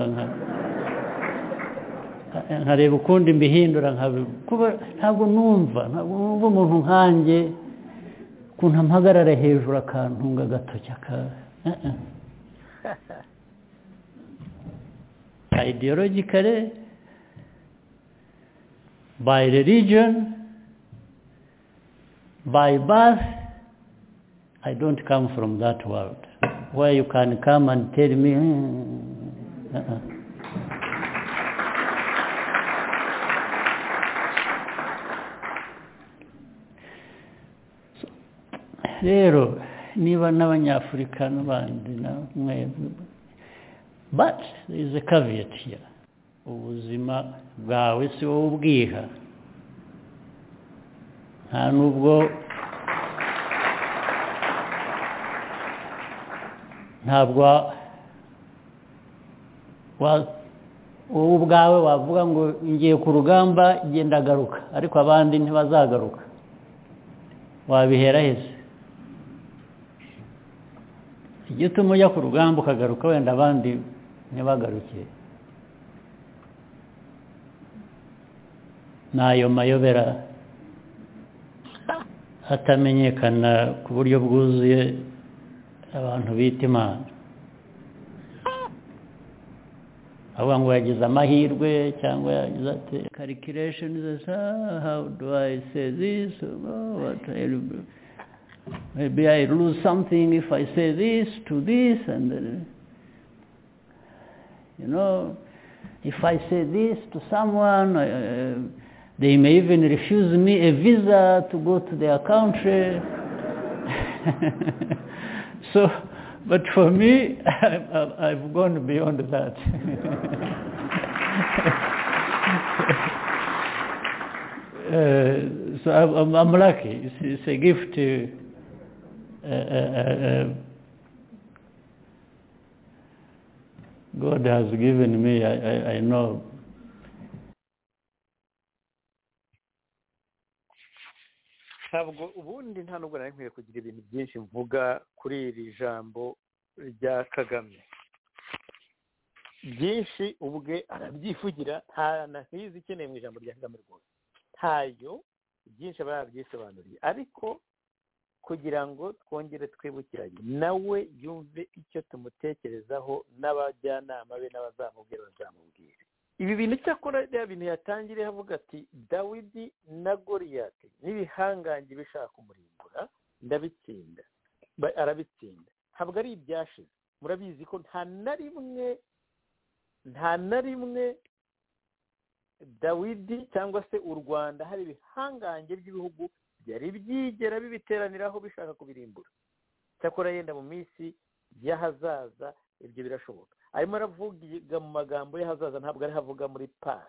nkareba ukundi mbihindura, ntabwo numva umuntu nkanjye kuntu mpagarara hejuru akantunga agatoki ideologically, by religion, by birth, I don't come from that world where you can come and tell me rero niba n'abanyafurika n'abandi namwe, but there is a caveat here. Ubuzima bwawe si wowe ubwiha, nta nubwo ntabwo wowe ubwawe wavuga ngo ngiye ku rugamba genda garuka, ariko abandi ntibazagaruka. Wabihera hese? Igituma ujya ku rugamba ukagaruka wenda abandi ntibagaruke, n'ayo mayobera atamenyekana ku buryo bwuzuye abantu bita Imana. avuga ngo yagize amahirwe cyangwa yagize ati calculations, how do I say this, maybe I lose something if I say this to this, and if I say this to someone, they may even refuse me a visa to go to their country. So, but for me, I've gone beyond that. So I'm lucky. It's a gift God has given me. I know. ntabwo ubundi nta nubwo nari nkwiye kugira ibintu byinshi mvuga kuri iri jambo rya Kagame. Byinshi ubwe arabyivugira, nta na hizi ikeneye mu ijambo rya Kagame rwose, ntayo, byinshi aba yabyisobanuriye, ariko kugira ngo twongere twibukiranye nawe yumve icyo tumutekerezaho n'abajyanama be n'abazamubwira bazamubwire ibi bintu. cyakora bya bintu yatangiriye avuga ati Dawidi na Goliyati n'ibihangange bishaka kumurimbura ndabitsinda, arabitsinda. Ntabwo ari ibyashize, murabizi ko nta na rimwe Dawidi cyangwa se u Rwanda hari ibihangange by'ibihugu byari byigera bibiteraniraho bishaka kubirimbura. cyakora yenda mu minsi y'ahazaza ibyo birashoboka. arimo aravuga mu magambo y'ahazaza, ntabwo ari havuga muri past.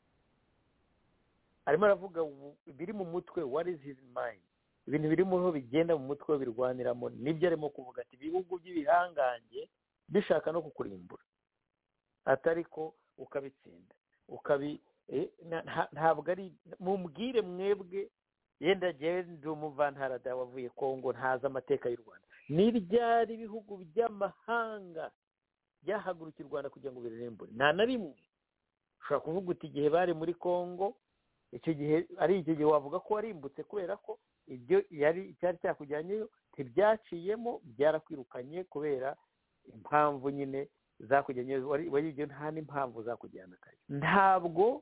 arimo aravuga biri mu mutwe, what is his mind, ibintu biri mu bigenda mu mutwe birwaniramo, nibyo arimo kuvuga ati ibihugu by'ibihangange bishaka no kukurimbura, atari ko ukabitsinda ntabwo ari mumbwire mwebwe, yenda genda umuvantarada wavuye Kongo ntazi amateka y'u Rwanda, n'iryari ibihugu by'amahanga byahagurukira u Rwanda kugira ngo biririmbure? nta na rimwe. ushobora kuvuga uti igihe bari muri Kongo, icyo gihe wavuga ko warimbutse kubera ko ibyo cyari cyakujyanyeyo ntibyaciyemo, byarakwirukanye kubera impamvu nyine zakujyanyeyo, wari ibyo nta n'impamvu zakujyana kare. ntabwo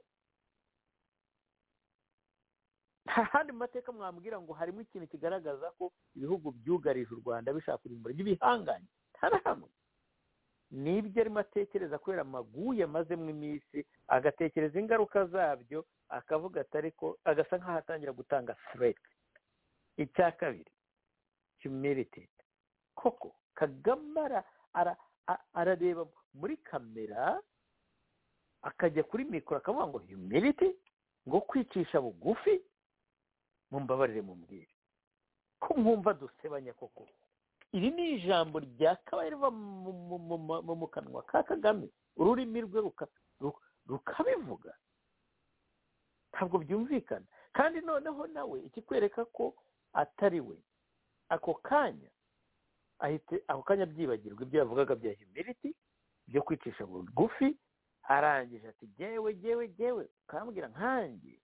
nta handi mu mateka mwambwira ngo harimo ikintu kigaragaza ko ibihugu byugarije u Rwanda bishaka kurimbura by'ibihanganye, nta na hamwe. nibyo arimo atekereza kubera amaguye amazemo iminsi, agatekereza ingaruka zabyo, akavuga ati ariko agasa nk'aho atangira gutanga threat. icya kabiri, humility. koko Kagame arareba muri kamera, akajya kuri mikoro akavuga ngo humility, ngo kwicisha bugufi. mumbabarire mumbwire ko mwumva dusebanya koko. iri ni ijambo ryakabaye riva mu kanwa ka Kagame, ururimi rwe rukabivuga. ntabwo byumvikana. kandi noneho nawe ikikwereka ko atari we, ako kanya byibagirwa ibyo yavugaga bya humility, byo kwicisha bugufi. arangije ati jyewe ukambwira nkanjye,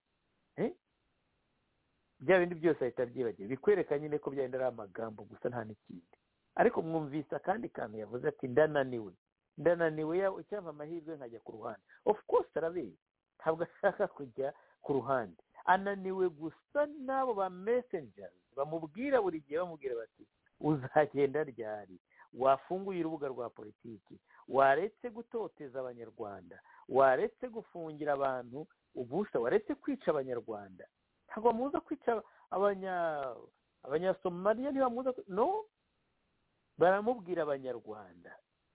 bya bindi byose ahita abyibagira. bikwereka nyine ko byenda ari amagambo gusa nta n'ikindi. ariko mwumvise akandi kantu yavuze ati ndananiwe icyampa amahirwe nkajya ku ruhande. of course arabizi, ntabwo ashaka kujya ku ruhande, ananiwe gusa n'abo ba messengers bamubwira buri gihe, bamubwira bati uzagenda ryari, wafunguye urubuga rwa politiki, waretse gutoteza abanyarwanda, waretse gufungira abantu ubusa, waretse kwica abanyarwanda. ntabwo bamuza kwica abanyasomaliya, ntibamuza no, baramubwira abanyarwanda,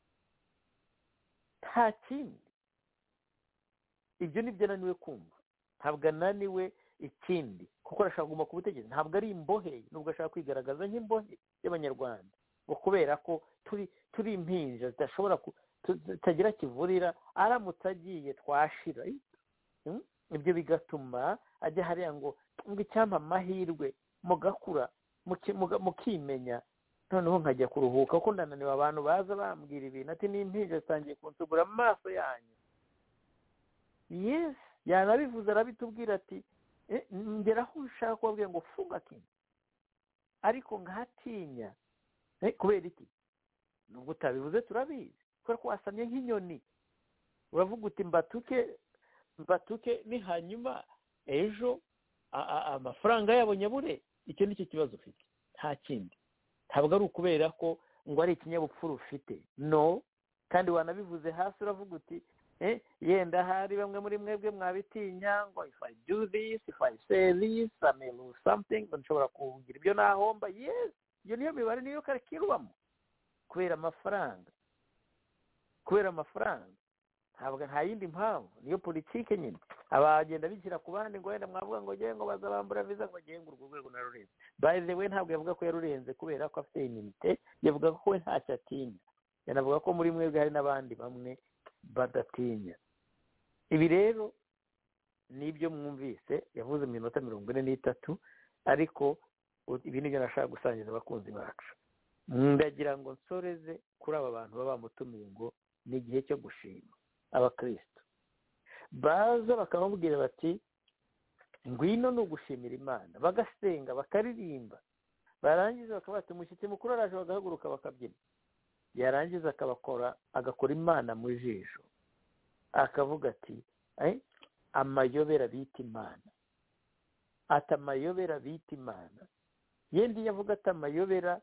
nta kindi. ibyo nibyo ananiwe kumva, ntabwo ananiwe ikindi, kuko arashaka kuguma ku butegetsi. ntabwo ari imbohe, nubwo ashaka kwigaragaza nk'imbohe y'abanyarwanda, ngo kubera ko turi impinja zidashobora tutagira kivurira, aramutse agiye twashira. ibyo bigatuma ajya hariya ngo icyampa amahirwe mugakura mukimenya, noneho nkajya kuruhuka kuko ndananiwe. abantu baza bambwira ibintu ati n'impinja zitangiye kunsugura amaso yanyu. yes, yanabivuze arabitubwira ati ngeraho ushaka kubabwira ngo funga kintu, ariko nkatinya. kubera iki? nubwo utabivuze turabizi, kubera ko wasamye nk'inyoni. uravuga uti mbatuke ni hanyuma ejo amafaranga yabo nyabure. Icyo ni cyo kibazo ufite, nta kindi. Ntabwo ari ukubera ko ngo ari ikinyabupfura ufite, no. Kandi wanabivuze hasi uravuga uti yenda hari bamwe muri mwebwe mwabitinya ngo if I do this, if I say this, I may lose something, nshobora kugira ibyo nahomba. Yes, iyo niyo mibare niyo karikirwamo, kubera amafaranga. Ntabwo nta yindi mpamvu, niyo politike nyine. Abagenda bishyira ku bandi ngo wenda mwavuga ngo ngiye ngo bazabambura viza ngo ngiye ngo urwo rwego narurenze. By the way, ntabwo yavuga ko yarurenze kubera ko afite iminite, yavuga ko we ntacyo atinya. Yanavuga ko muri mwebwe hari n'abandi bamwe badatinya. Ibi rero nibyo mwumvise yavuze mu minota 43, ariko ibi nibyo nashaka gusangiza abakunzi bacu. Ndagira ngo nsoreze kuri aba bantu baba bamutumiye ngo ni igihe cyo gushima. Abakristo baza bakamubwira bati ngwino ni ugushimira Imana, bagasenga bakaririmba, barangiza bakabata umushyitsi mukuru araje bagahaguruka bakabyina, yarangiza agakora Imana mu jisho, akavuga ati amayobera bita Imana, atamayobera bita Imana. Yendi yavuga ati amayobera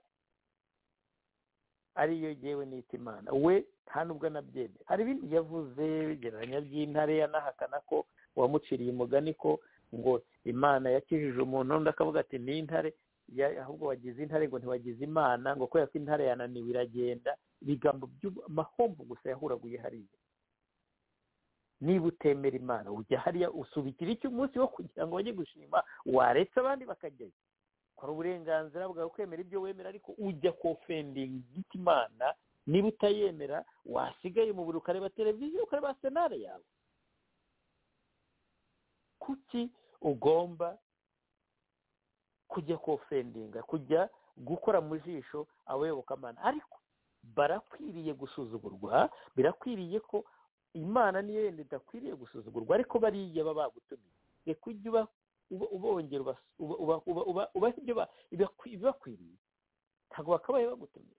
ariyo yewe nita Imana, we nta nubwo anabyemera. Hari ibindi yavuze bigereranya by'intare, yanahakana ko wamuciriye umugani ko ngo Imana yakijije umuntu, undi akavuga ati ni intare, ahubwo wagize intare ngo ntiwagize Imana, ngo kubera ko intare yananiwe iragenda. Ibigambo by'amahombo gusa yahuraguye hariya. Niba utemera Imana ujya hariya usubikira icyo umunsi wo kugira ngo bajye gushima, waretse abandi bakajyayo. Kora uburenganzira bwawe kwemera ibyo wemera, ariko ujya kofendinga Imana. Niba utayemera wasigaye mu buri ukareba televiziyo, ukareba senare yawe. Kuki ugomba kujya kofendinga, kujya gukora mu jisho abayoboka Imana? Ariko barakwiriye gusuzugurwa, birakwiriye ko Imana niyo yenda idakwiriye gusuzugurwa, ariko bariya baba bagutumiye. Reka ujye ubongera ubaha ibyo bibakwiriye, ntabwo bakabaye bagutumiye.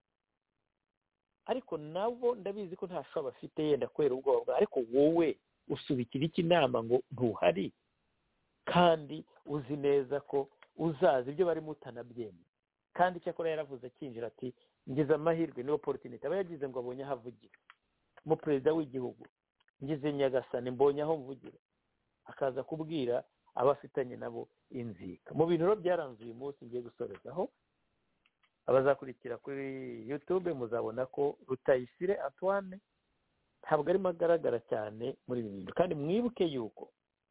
Ariko nabo ndabizi ko nta shobora bafite yenda kubera ubwoba bwawe, ariko wowe usubikira iki inama ngo ntuhari, kandi uzi neza ko uzaza ibyo barimo utanabyemera. Kandi cyakora yaravuze akinjira ati ngize amahirwe, ni opportunity aba yagize ngo abonye aho avugira. Mu perezida w'igihugu ngize Nyagasani mbonye aho mvugira, akaza kubwira abafitanye nabo inzika. Mu bintu byaranze uyu munsi ngiye gusorezaho, abazakurikira kuri YouTube muzabona ko Rutayisire Antoine ntabwo arimo agaragara cyane muri ibi bintu. Kandi mwibuke yuko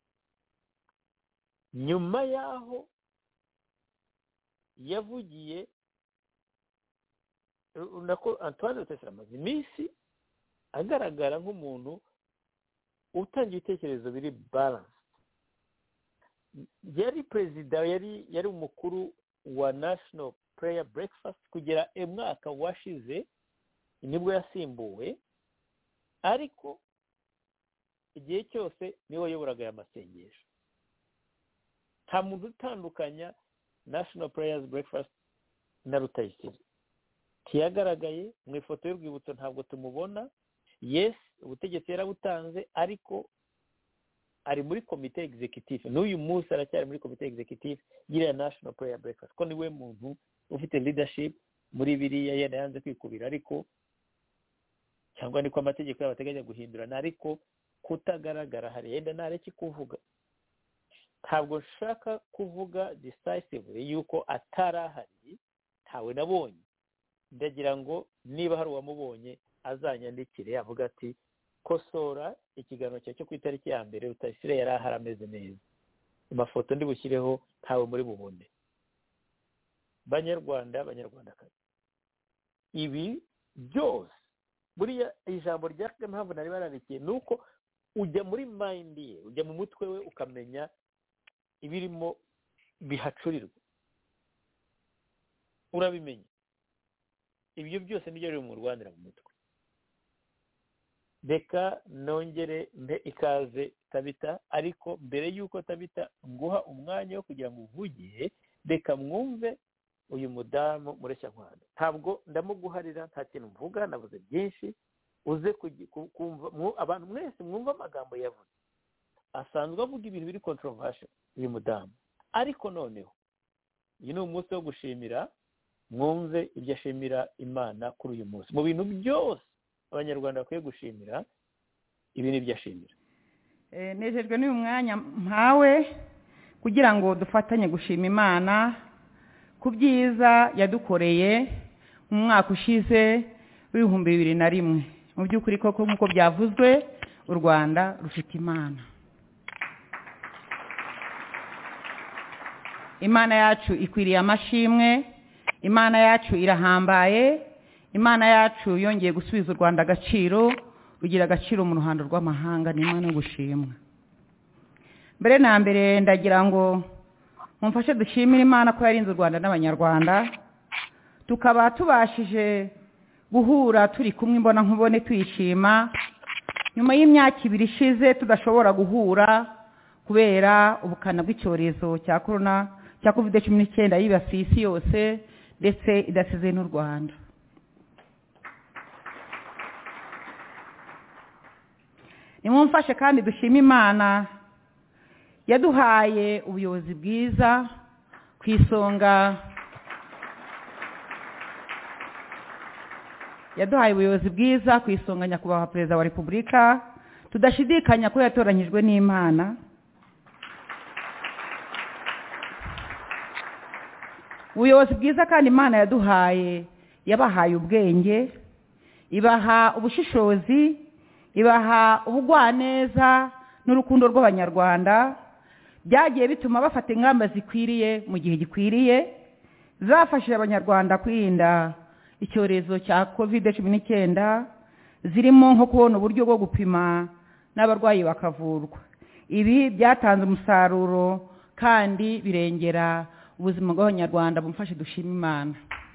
nyuma yaho yavugiye nako Antoine Rutayisire amaze iminsi agaragara nk'umuntu utangiye ibitekerezo biri balance. Yari perezida, yari umukuru wa National Prayer Breakfast kugera umwaka washize nibwo yasimbuwe, ariko igihe cyose niwe wayoboraga aya masengesho. Nta muntu utandukanya National Prayer Breakfast na Rutayisire. Tiyagaragaye mu ifoto y'urwibutso, ntabwo tumubona. Yes, ubutegetsi yarabutanze, ariko ari muri komite executive. N'uyu munsi aracyari muri komite executive y'iriya National Prayer Breakfast, ko niwe muntu ufite leadership muri biriya. Yenda yanze kwikubira, ariko cyangwa niko amategeko y'abateganya guhindurana, ariko kutagaragara hari yenda nareke kuvuga. Ntabwo nshaka kuvuga decisively yuko atarahari, ntawe nabonye. Ndagira ngo niba hari uwamubonye azanyandikire avuga ati kosora ikiganiro cyo ku itariki ya mbere Rutayisire yari ahari ameze neza. Amafoto ndi bushyireho ntawe muri bubone. Banyarwanda, banyarwandakazi, ibi byose buriya ijambo rya mpamvu nari bararikiye nuko ujya muri mind ye, ujya mu mutwe we ukamenya ibirimo bihacurirwa, urabimenya. Ibyo byose nibyo rero mu Rwanda mu mutwe. Reka nongere mbe ikaze Tabita, ariko mbere yuko Tabita nguha umwanya wo kugira ngo uvugiye, reka mwumve uyu mudamu Mureshyankwano. Ntabwo ndamuguharira, nta kintu mvuga, navuze byinshi. uze kumva abantu mwese mwumva amagambo yavuze asanzwe avuga ibintu biri controversial uyu mudamu, ariko noneho iyi ni umunsi wo gushimira, mwumve ibyo ashimira Imana kuri uyu munsi. Mu bintu byose abanyarwanda bakwiye gushimira, ibi ni ibyo ashimira. Nejejwe n'uyu mwanya mpawe kugira ngo dufatanye gushima Imana ku byiza yadukoreye mu mwaka ushize w'ibihumbi 2001. Mu by'ukuri koko nk'uko byavuzwe, u Rwanda rufite Imana. Imana yacu ikwiriye amashimwe, Imana yacu irahambaye, Imana yacu yongeye gusubiza u Rwanda agaciro, rugira agaciro mu ruhando rw'amahanga. Ni Imana yo gushimwa. Mbere na mbere ndagira ngo mumfashe dushimire Imana ko yarinze u Rwanda n'abanyarwanda, tukaba tubashije guhura turi kumwe imbona nkubone tuyishima, nyuma y'imyaka 2 ishize tudashobora guhura kubera ubukana bw'icyorezo cya corona cya COVID-19 yibasiye isi yose ndetse idasize n'u Rwanda. Nimumfashe kandi dushima Imana yaduhaye ubuyobozi bwiza ku isonga, nyakubahwa Perezida wa Repubulika, tudashidikanya ko yatoranyijwe n'Imana. Ubuyobozi bwiza kandi Imana yaduhaye, yabahaye ubwenge, ibaha ubushishozi, ibaha ubugwaneza n'urukundo rw'abanyarwanda, byagiye bituma bafata ingamba zikwiriye mu gihe gikwiriye, zafashije abanyarwanda kwirinda icyorezo cya COVID-19, zirimo nko kubona uburyo bwo gupima n'abarwayi bakavurwa. Ibi byatanze umusaruro kandi birengera ubuzima bw'abanyarwanda. Bumfashe dushima Imana.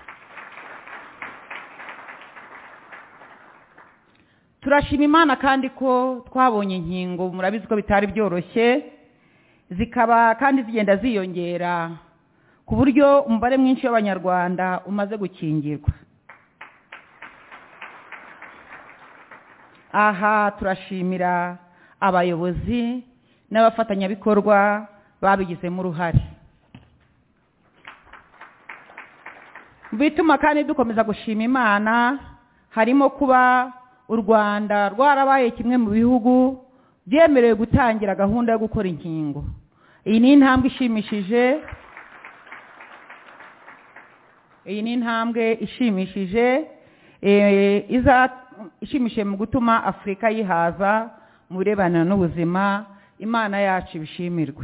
Turashima Imana kandi ko twabonye inkingo, murabizi ko bitari byoroshye, zikaba kandi zigenda ziyongera ku buryo umubare mwinshi w'abanyarwanda umaze gukingirwa. Aha turashimira abayobozi n'abafatanyabikorwa babigizemo uruhare. Bituma kandi dukomeza gushima Imana harimo kuba u Rwanda rwarabaye kimwe mu bihugu byemerewe gutangira gahunda yo gukora inkingo. Iyi ni intambwe ishimishije, ishimishije mu gutuma Afurika yihaza mu birebana n'ubuzima. Imana yacu ibishimirwe.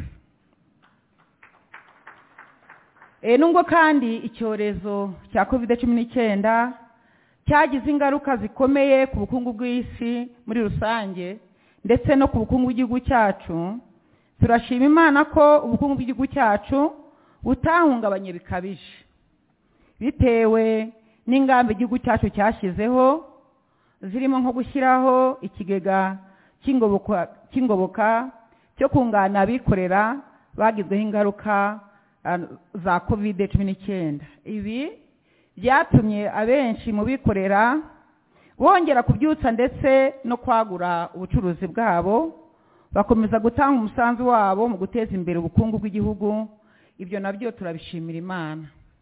Nubwo kandi icyorezo cya COVID-19 cyagize ingaruka zikomeye ku bukungu bw'isi muri rusange ndetse no ku bukungu bw'igihugu cyacu, turashima Imana ko ubukungu bw'igihugu cyacu butahungabanye bikabije, bitewe n'ingamba igihugu cyacu cyashyizeho, zirimo nko gushyiraho ikigega cy'ingoboka cyo kunganira abikorera bagizweho ingaruka za COVID-19. Ibi byatumye abenshi mu bikorera bongera kubyutsa ndetse no kwagura ubucuruzi bwabo, bakomeza gutanga umusanzu wabo mu guteza imbere ubukungu bw'igihugu. Ibyo nabyo turabishimira Imana.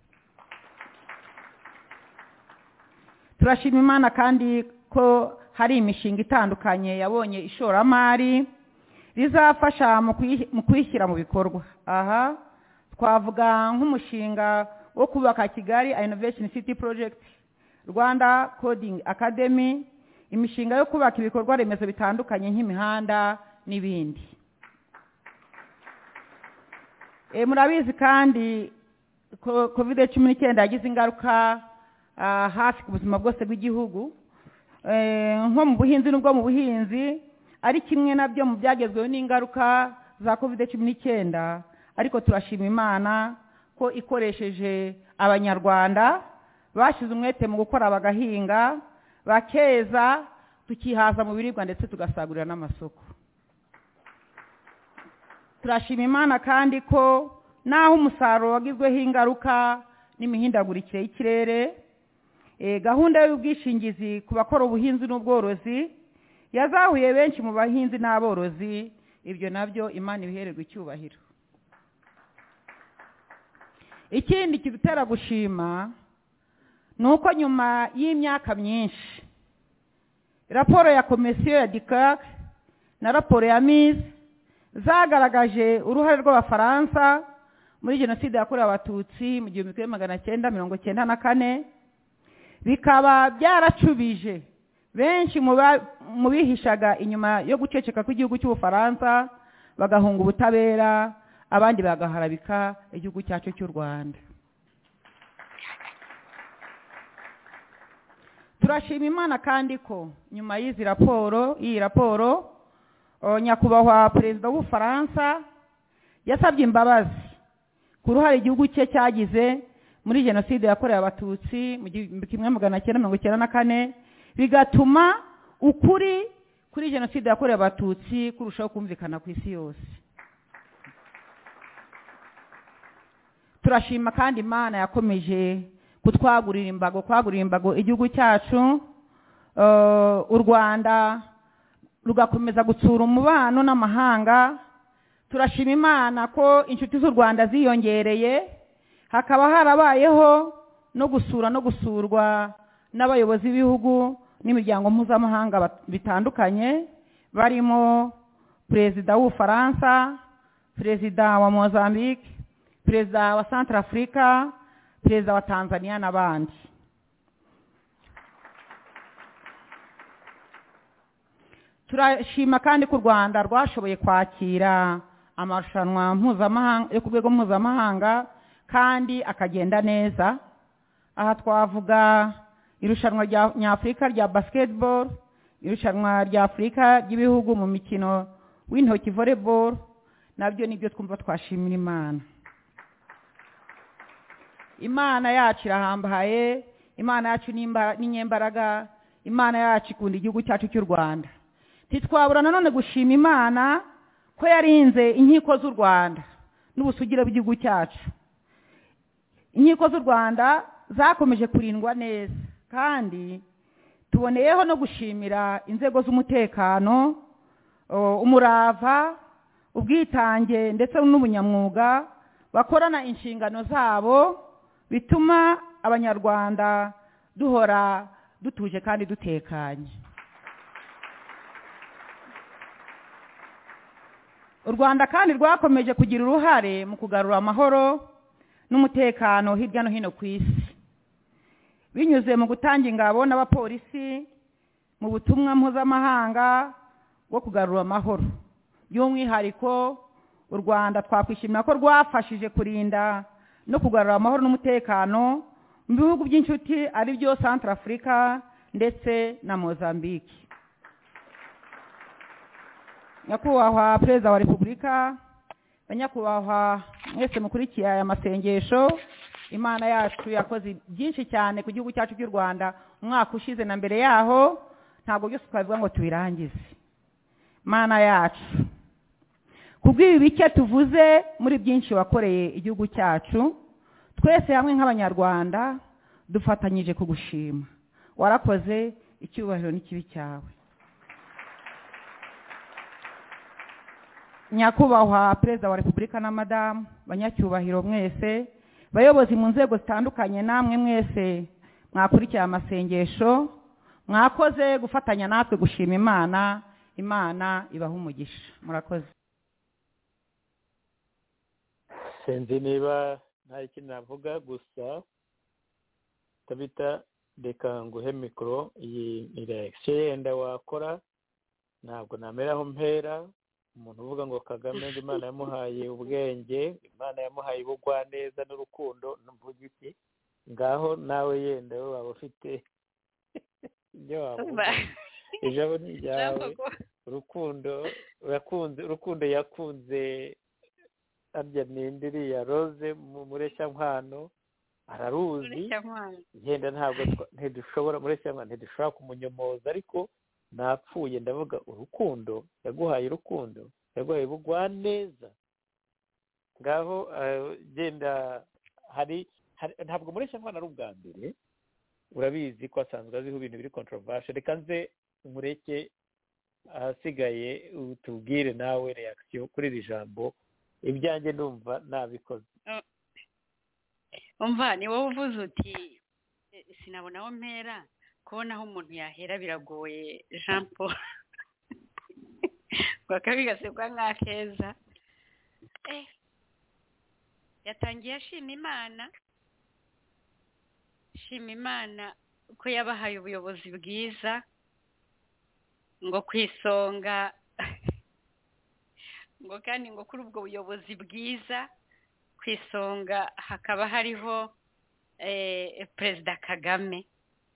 Turashima Imana kandi ko hari imishinga itandukanye yabonye ishoramari rizafasha mu kwishyira mu bikorwa. Aha twavuga nk'umushinga wo kubaka Kigali Innovation City Project, Rwanda Coding Academy, imishinga yo kubaka ibikorwa remezo bitandukanye nk'imihanda n'ibindi. Murabizi kandi COVID-19 yagize ingaruka hafi ku buzima bwose bw'igihugu, nko mu buhinzi n'ubwo mu buhinzi ari kimwe nabyo mu byagezweho n'ingaruka za COVID-19. Ariko turashima Imana ko ikoresheje abanyarwanda bashize umwete mu gukora, bagahinga, bakeza, tukihaza mu biribwa ndetse tugasagurira n'amasoko. Turashima Imana kandi ko naho umusaruro wagizweho ingaruka n'imihindagurikire y'ikirere, gahunda y'ubwishingizi ku bakora ubuhinzi n'ubworozi yazahuye benshi mu bahinzi n'aborozi, ibyo nabyo Imana ibihererwa icyubahiro. Ikindi kidutera gushima ni uko nyuma y'imyaka myinshi raporo ya komisiyo ya DICAC na raporo ya MIS zagaragaje uruhare rw'Abafaransa muri jenoside yakorewe Abatutsi mu 1994, bikaba byaracubije benshi mu bihishaga inyuma yo guceceka kw'igihugu cy'Ubufaransa bagahunga ubutabera, abandi bagaharabika igihugu cyacu cy'u Rwanda. Turashima Imana kandi ko nyuma y'iyi raporo nyakubahwa perezida w'Ubufaransa yasabye imbabazi ku ruhare igihugu cye cyagize muri jenoside yakorewe Abatutsi mu 1994, bigatuma ukuri kuri jenoside yakorewe Abatutsi kurushaho kumvikana ku isi yose. Turashima kandi Imana yakomeje kwagurira imbago igihugu cyacu, u Rwanda rugakomeza gutsura umubano n'amahanga. Turashima Imana ko inshuti z'u Rwanda ziyongereye, hakaba harabayeho no gusura no gusurwa n'abayobozi b'ibihugu n'imiryango mpuzamahanga bitandukanye, barimo perezida w'Ubufaransa, perezida wa Mozambique, perezida wa Centrafrica, perezida wa Tanzania n'abandi. Turashima kandi ko u Rwanda rwashoboye kwakira amarushanwa mpuzamahanga yo ku rwego mpuzamahanga kandi akagenda neza. Aha twavuga irushanwa rya Nyafurika rya basketball, irushanwa rya Afurika ry'ibihugu mu mikino w'intoki volleyball, nabyo nibyo twumva twashimira Imana. Imana yacu irahambaye, Imana yacu n'inyembaraga, Imana yacu ikunda igihugu cyacu cy'u Rwanda. Titwabura nanone gushima Imana ko yarinze inkiko z'u Rwanda n'ubusugire bw'igihugu cyacu. Inkiko z'u Rwanda zakomeje kurindwa neza, kandi tuboneyeho no gushimira inzego z'umutekano, umurava, ubwitange ndetse n'ubunyamwuga bakorana inshingano zabo, bituma Abanyarwanda duhora dutuje kandi dutekanye. U Rwanda kandi rwakomeje kugira uruhare mu kugarura amahoro n'umutekano hirya no hino ku isi, binyuze mu gutanga ingabo n'abapolisi mu butumwa mpuzamahanga bwo kugarura amahoro. By'umwihariko u Rwanda twakwishimira ko rwafashije kurinda no kugarura amahoro n'umutekano mu bihugu by'inshuti ari byo Centrafrica ndetse na Mozambique. Nyakubahwa Perezida wa Repubulika, banyakubahwa mwese mukurikiye aya masengesho, Imana yacu yakoze byinshi cyane ku gihugu cyacu cy'u Rwanda umwaka ushize na mbere yaho, ntabwo byose twavuga ngo tubirangize. Imana yacu kubw'ibi bike tuvuze muri byinshi wakoreye igihugu cyacu, twese hamwe nk'Abanyarwanda dufatanyije kugushima. Warakoze, icyubahiro n'ikibi cyawe. Nyakubahwa Perezida wa Repubulika na Madamu, banyacyubahiro mwese, bayobozi mu nzego zitandukanye, namwe mwese mwakurikiye amasengesho, mwakoze gufatanya natwe gushima Imana. Imana ibaha umugisha. Murakoze. Sinzi niba nta ikintu navuga, gusa Tabita reka nguhe mikoro. Iyi election yenda wakora ntabwo nameraho mpera. Umuntu uvuga ngo Kagame Imana yamuhaye ubwenge, Imana yamuhaye ubugwaneza n'urukundo, mvuga iki? Ngaho nawe yenda waba ufite ibyo wavuga. Ijabo ni ryawe. Urukundo yakunze arya nindiri ya Rose Mureshyankwano, araruzi. Yenda ntabwo ntidushobora Mureshyankwano ntidushobora kumunyomoza, ariko napfuye ndavuga urukundo yaguhaye, urukundo yaguhaye ubugwaneza. Ngaho genda hari ntabwo Mureshyankwano ari ubwa mbere urabizi ko asanzwe aziho ibintu biri controversial. Reka nze umureke ahasigaye utubwire nawe reaction kuri iri jambo. Ibyanjye ndumva nabikoze. umva ni wowe uvuze uti sinabona aho mpera, kubona aho umuntu yahera biragoye. Jean Paul wakabigasekwa nk'akeza. Yatangiye ashima Imana ko yabahaye ubuyobozi bwiza, ngo kwisonga ngo kandi ngo kuri ubwo buyobozi bwiza kwisonga hakaba hariho Perezida Kagame,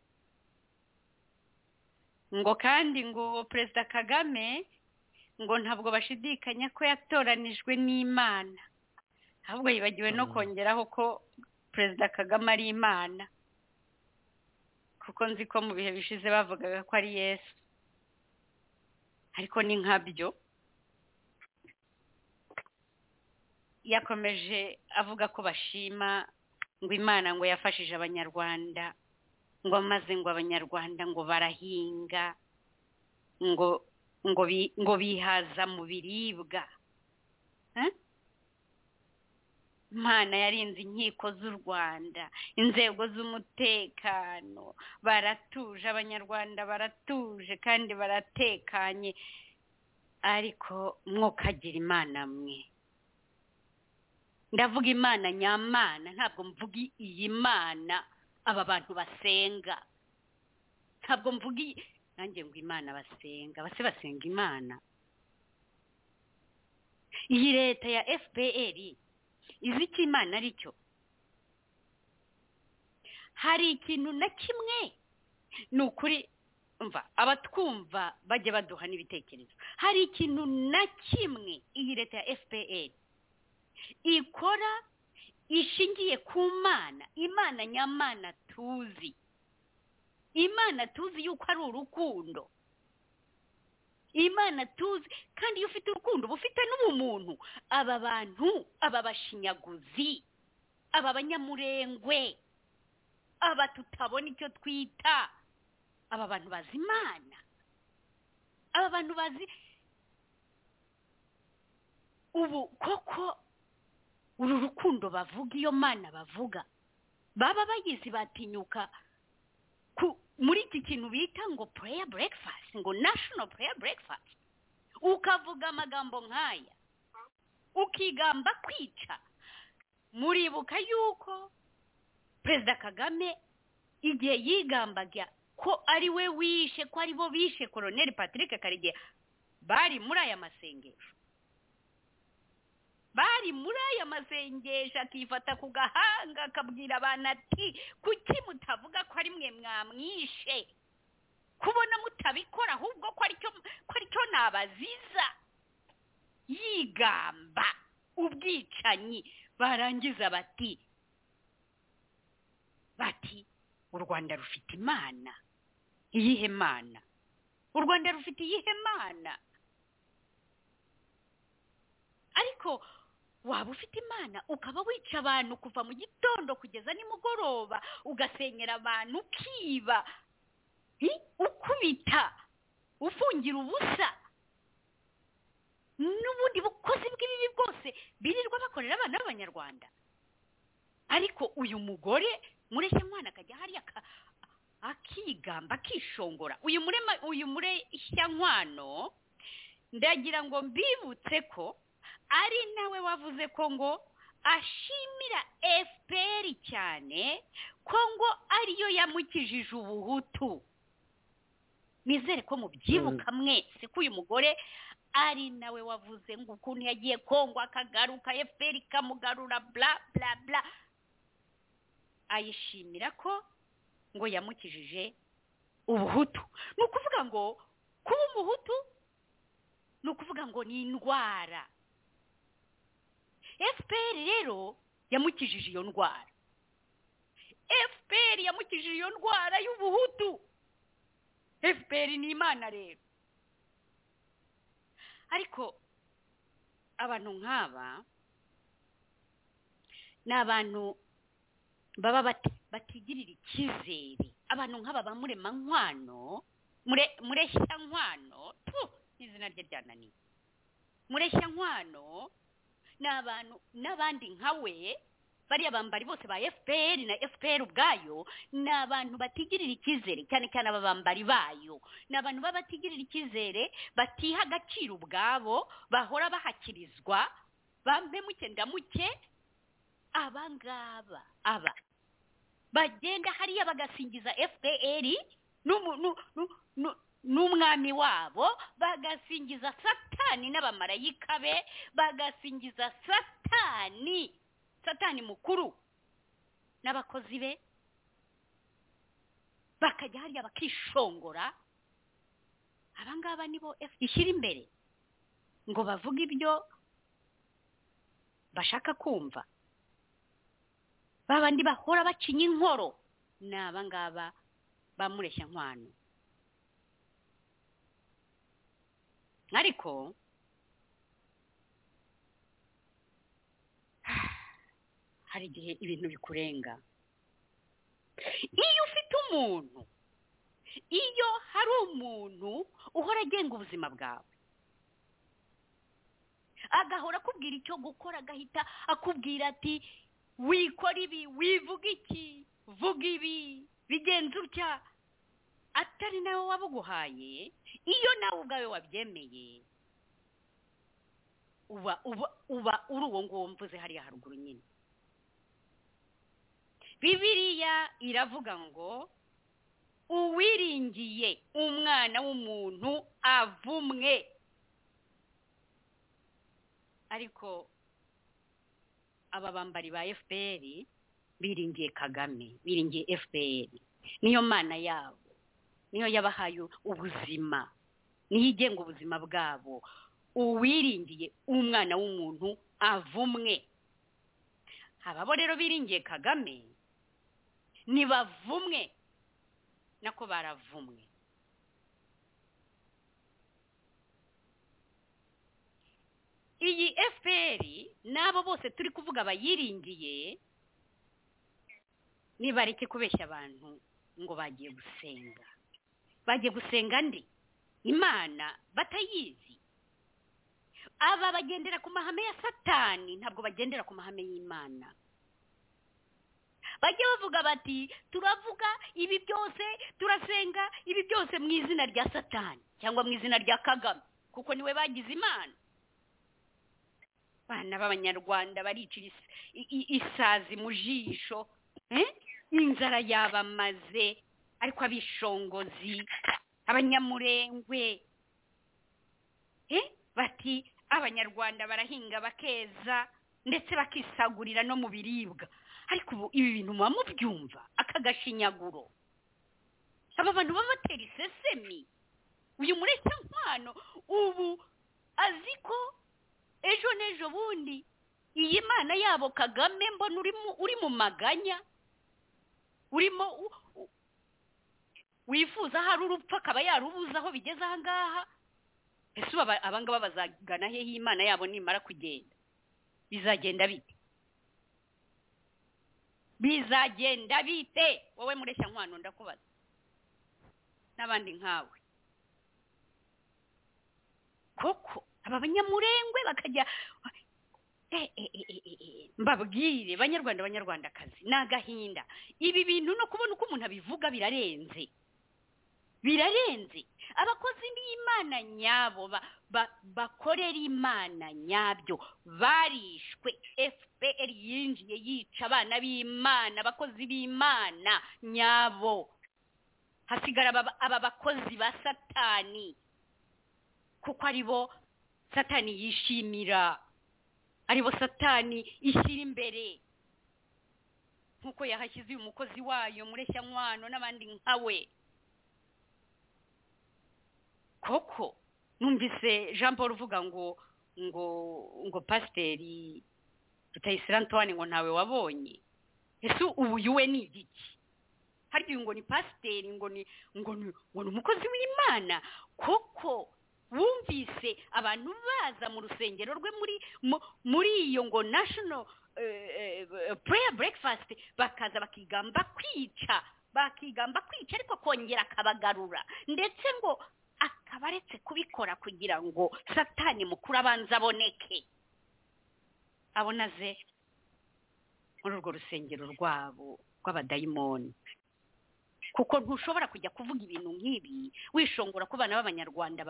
ngo kandi ngo Perezida Kagame ngo ntabwo bashidikanya ko yatoranijwe n'Imana, ahubwo yibagiwe no kongeraho ko Perezida Kagame ari Imana, kuko nzi ko mu bihe bishize bavugaga ko ari Yesu, ariko ni nkabyo. Yakomeje avuga ko bashima ngo Imana ngo yafashije Abanyarwanda, ngo maze ngo Abanyarwanda ngo barahinga, ngo bihaza mu biribwa. Imana yarinze inkiko z'u Rwanda, inzego z'umutekano, baratuje, Abanyarwanda baratuje kandi baratekanye. Ariko mwokagira Imana mwe. Ndavuga Imana nyamana, ntabwo mvuga iyi Mana aba bantu basenga. Ntabwo mvuga nanjye ngo Imana basenga, base basenga Imana. Iyi leta ya FPR izi icyo Imana ari cyo. Hari ikintu na kimwe, ni ukuri umva abatwumva bajye baduha n'ibitekerezo. Hari ikintu na kimwe iyi leta ya FPR ikora ishingiye ku Mana, Imana nyamana tuzi, Imana tuzi yuko ari urukundo, Imana tuzi kandi iyo ufite urukundo bufite n'ubumuntu. Aba bantu, aba bashinyaguzi, aba banyamurengwe, aba tutabona icyo twita, aba bantu bazi Imana, aba bantu bazi ubu koko uru rukundo bavuga, iyo Mana bavuga, baba bagizi batinyuka muri iki kintu bita ngo prayer breakfast, ngo national prayer breakfast, ukavuga amagambo nk'aya, ukigamba kwica. Muribuka yuko Perezida Kagame igihe yigambaga ko ari we wishe, ko ari bo bishe Colonel Patrick Karegeya, bari muri aya masengesho, bari muri aya masengesho, akifata ku gahanga akabwira abantu ati kuki mutavuga ko ari mwe mwamwishe, kubona mutabikora ahubwo ko aricyo nabaziza. Yigamba ubwicanyi, barangiza bati u Rwanda rufite Imana. Iyihe Mana? U Rwanda rufite iyihe Mana? Ariko waba ufite Imana ukaba wica abantu kuva mu gitondo kugeza nimugoroba, ugasenyera abantu, ukiba, ukubita, ufungira ubusa, n'ubundi bukozi bw'ibibi bwose birirwa bakorera abana b'Abanyarwanda. Ariko uyu mugore mureshya mwana akajya hariya akigamba, akishongora. Uyu mureshya nkwano ndagira ngo mbibutse ko ari nawe wavuze ko ngo ashimira FPR cyane, ko ngo ariyo yamukijije ubuhutu. Nizere ko mubyibuka mwese ko uyu mugore ari nawe wavuze ngo ukuntu yagiye Kongo akagaruka, FPR ikamugarura, bla bla bla. Ayishimira ko ngo yamukijije ubuhutu. Ni ukuvuga ngo kuba umuhutu ni ukuvuga ngo ni indwara. FPR rero yamukijije iyo ndwara. FPR yamukijije iyo ndwara y'ubuhutu. FPR ni Imana rero. Ariko abantu nk'aba ni abantu baba batigirira icyizere abantu nk'aba bamurema nkwano mureshya nkwano izina rye ryananiye mureshya nkwano n'abantu n'abandi nkawe bariya bambari bose ba FPR na FPR ubwayo ni abantu batigirira icyizere cyane cyane aba bambari bayo ni abantu babatigirira icyizere batiha agaciro ubwabo bahora bahakirizwa bambe muke ndamuke abangaba aba bagenda hariya bagasingiza FPR n'umwami wabo bagasingiza satani n'abamarayika be bagasingiza satani mukuru n'abakozi be bakajya hariya bakishongora abangaba nibo ishyira imbere ngo bavuge ibyo bashaka kumva babandi bahora bacinya inkoro ni abangaba bamureshya nkwano ariko hari igihe ibintu bikurenga iyo hari umuntu uhora agenga ubuzima bwawe agahora akubwira icyo gukora agahita akubwira ati wikora ibi wivuga iki vuga ibi bigenza utya atari nawe wabuguhaye iyo nawe ubwawe wabyemeye uba uri uwo nguwo mvuze hariya haruguru nyine Bibiliya iravuga ngo uwiringiye umwana w'umuntu avumwe ariko aba bambari ba FPR biringiye Kagame biringiye FPR niyo mana yabo niyo yabahaye ubuzima niyo igenga ubuzima bwabo uwiringiye umwana w'umuntu avumwe ababo rero biringiye Kagame nibavumwe nako baravumwe iyi FPR nabo bose turi kuvuga bayiringiye nibareke kubeshya abantu ngo bagiye gusenga ndi imana batayizi aba bagendera ku mahame ya satani ntabwo bagendera ku mahame y'Imana bajye bavuga bati turavuga ibi byose turasenga ibi byose mu izina rya satani cyangwa mu izina rya Kagame kuko niwe bagize imana bana b'abanyarwanda baricira isazi mu jisho inzara yabamaze ariko abishongozi abanyamurengwe bati abanyarwanda barahinga bakeza ndetse bakisagurira no mu biribwa ariko ubu ibi bintu muba mubyumva akagashinyaguro aba bantu baba batera isesemi uyu mureshya nkwano ubu azi ko ejo n'ejo bundi iyi mana yabo Kagame mbona uri mu maganya urimo wifuza hari urupfu akaba yarubuza aho bigeze aha ngaha ese abangaba bazagana hehe imana yabo nimara kugenda bizagenda bite wowe mureshya nkwano ndakubaza n'abandi nkawe koko aba banyamurengwe bakajya mbabwire banyarwandakazi n'agahinda ibi bintu no kubona uko umuntu abivuga birarenze abakozi b'Imana nyabo bakorera Imana nyabyo barishwe FPR yinjiye yica abana b'Imana abakozi b'Imana nyabo hasigara aba bakozi ba satani kuko aribo satani yishimira aribo satani ishyira imbere nkuko yahashyize uyu mukozi wayo mureshya nkwano n'abandi nkawe koko numvise Jean Paul uvuga ngo pasiteri Rutayisire Antoine ngo ntawe wabonye ese ubu yuwe ni igiki harya ngo ni pasiteri ngo ni umukozi w'Imana koko wumvise abantu baza mu rusengero rwe muri iyo ngo national prayer breakfast bakaza bakigamba kwica bakigamba kwica ariko kongera akabagarura ndetse ngo akaba aretse kubikora kugira ngo satani mukuru abanza aboneke abonaze muri urwo rusengero rwabo rw'abadayimoni kuko ntushobora kujya kuvuga ibintu nk'ibi wishongora ko abana b'abanyarwanda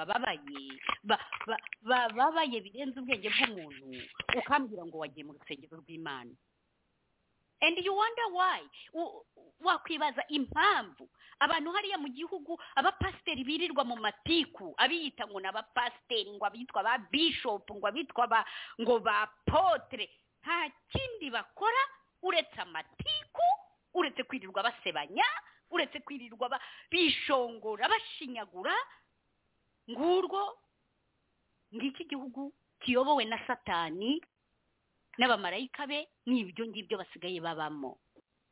bababaye birenze ubwenge bw'umuntu ukambwira ngo wagiye mu rusengero rw'Imana. And you wonder why. Wakwibaza impamvu abantu hariya mu gihugu abapasiteri birirwa mu matiku abiyita ngo n'abapasiteri ngo abitwa ba bishop ngo abitwa ngo ba potre nta kindi bakora uretse amatiku, uretse kwirirwa basebanya, uretse kwirirwa bishongora bashinyagura. Ngiki gihugu kiyobowe na Satani n'abamarayika be n'ibyo ngibyo basigaye babamo.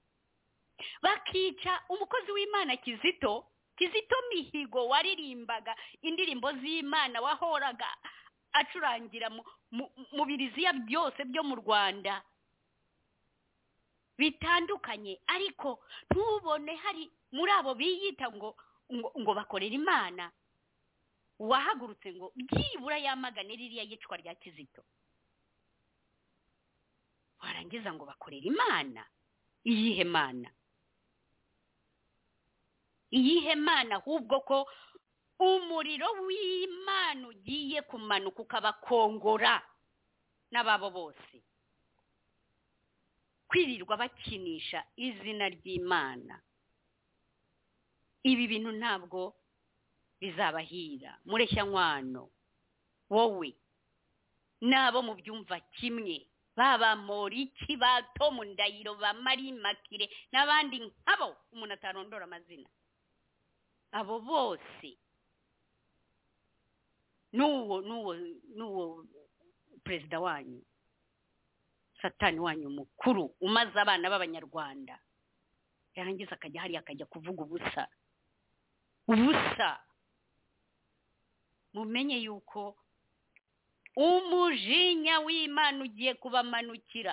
Bakica umukozi w'Imana Kizito Mihigo waririmbaga indirimbo z'Imana wahoraga acurangira mu biriziya byose byo mu Rwanda bitandukanye, ariko ntubone hari muri abo biyita ngo bakorera Imana wahagurutse ngo byibura yamagane ririya yicwa rya Kizito. Warangiza ngo bakorera Imana. Iyihe Mana ahubwo ko umuriro w'Imana ugiye kumanuka ukabakongora n'ababo bose kwirirwa bakinisha izina ry'Imana. Ibi bintu ntabwo bizabahira. Mureshyankwano wowe nabo mu byumva kimwe, baba Moriki, ba Tom Ndahiro, ba Marie Makire n'abandi nkabo umuntu atarondora amazina, abo bose n'uwo perezida wanyu Satani wanyu mukuru umaze abana b'abanyarwanda yarangiza akajya hariya akajya kuvuga ubusa. Mumenye yuko umujinya w'Imana ugiye kubamanukira.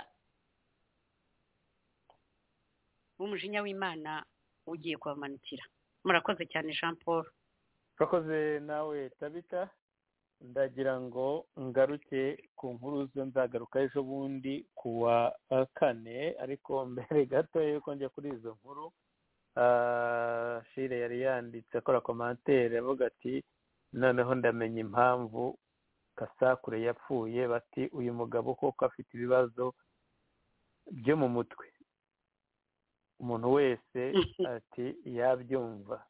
Murakoze cyane Jean Paul. urakoze nawe Tabita. Ndagira ngo ngaruke ku nkuru zo nzagaruka ejo bundi kuwa 4, ariko mbere gato yuko njya kuri izo nkuru Shire yari yanditse akora commentaire avuga ati noneho ndamenya impamvu Kasakure yapfuye, bati uyu mugabo koko afite ibibazo byo mu mutwe. Umuntu wese ati yabyumva.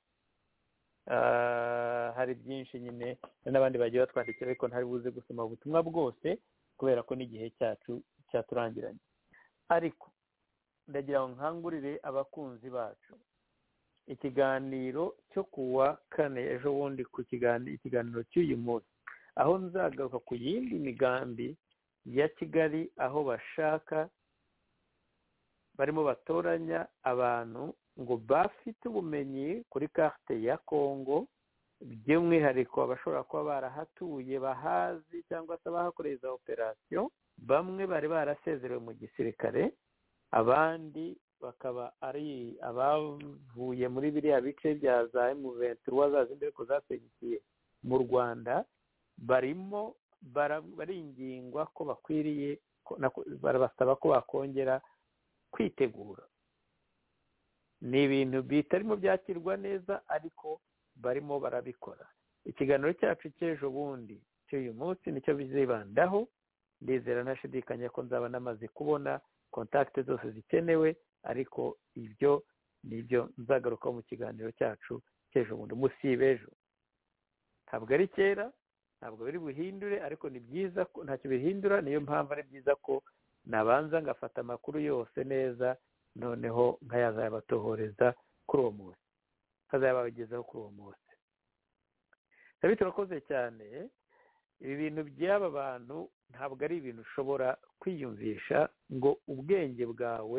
Hari byinshi nyine n'abandi bagiye batwandikira ariko ntari buze gusoma ubutumwa bwose kubera ko n'igihe cyacu cyaturangiranye. Ariko ndagira ngo nkangurire abakunzi bacu ikiganiro cyo kuwa 4 ejo bundi ku ikiganiro cy'uyu munsi, aho nzagaruka ku yindi migambi ya Kigali, aho bashaka barimo batoranya abantu ngo bafite ubumenyi kuri carte ya Congo, by'umwihariko abashobora kuba barahatuye bahazi cyangwa se abahakoreye za operation. Bamwe bari barasezerewe mu gisirikare, abandi bakaba ari abavuye muri biriya bice bya za M23 zazindi ko zasegiye mu Rwanda. Barimo baringingwa ko bakwiriye barabasaba ko bakongera kwitegura. Ni ibintu bitarimo byakirwa neza ariko barimo barabikora. Ikiganiro cyacu cy'ejo bundi cy'uyu munsi nicyo bizibandaho. Ndizera ntashidikanya ko nzaba namaze kubona kontakte zose zikenewe, ariko ibyo nibyo nzagaruka mu kiganiro cyacu cy'ejo bundi. Musibe ejo ntabwo ari kera, ntabwo biri buhindure, ariko ni byiza ko ntacyo bihindura. Niyo mpamvu ari byiza ko nabanza ngafata amakuru yose neza, noneho nkayazabatohoreza kuri uwo munsi, nkazabagezaho kuri uwo munsi. David turakoze cyane. Ibi bintu by'aba bantu ntabwo ari ibintu ushobora kwiyumvisha ngo ubwenge bwawe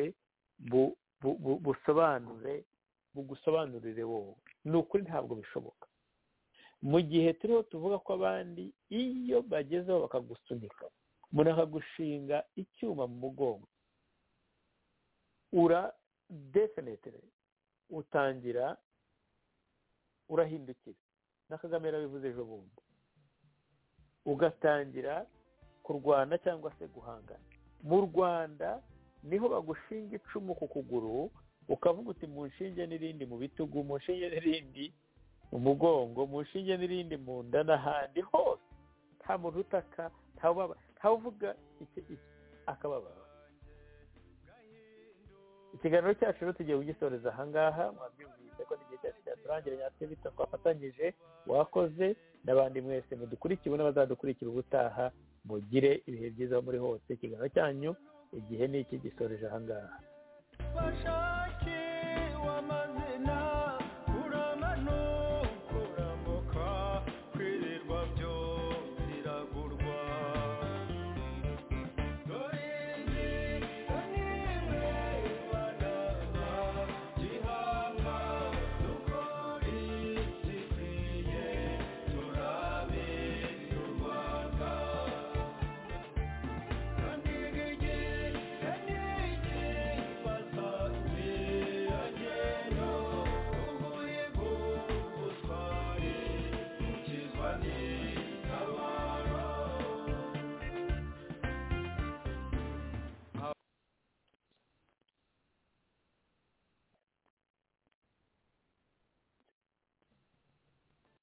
bugusobanurire wowe. Ni ukuri ntabwo bishoboka. Mu gihe turiho tuvuga ko abandi iyo bagezeho bakagusunika, umuntu akagushinga icyuma mu mugongo, definitely utangira urahindukira na Kagame yarabivuze ejo bundi ugatangira kurwana cyangwa se guhangana mu Rwanda niho bagushinga icumu ku kuguru ukavuga uti mu nshinge n'irindi mu bitugu mu nshinge n'irindi mu mugongo mu nshinge n'irindi mu nda n'ahandi hose nta muntu utaka ntawuvuga akababaro. Ikiganiro cyacu rero tugiye kugisoreza ahangaha mwabyumvise ko n'igihe cyacu cyaturangira nyatwe bita twafatanyije wakoze n'abandi mwese mudukurikiye n'abazadukurikira ubutaha mugire ibihe byiza muri hose. Ikiganiro cyanyu igihe ni iki gisoreje ahangaha.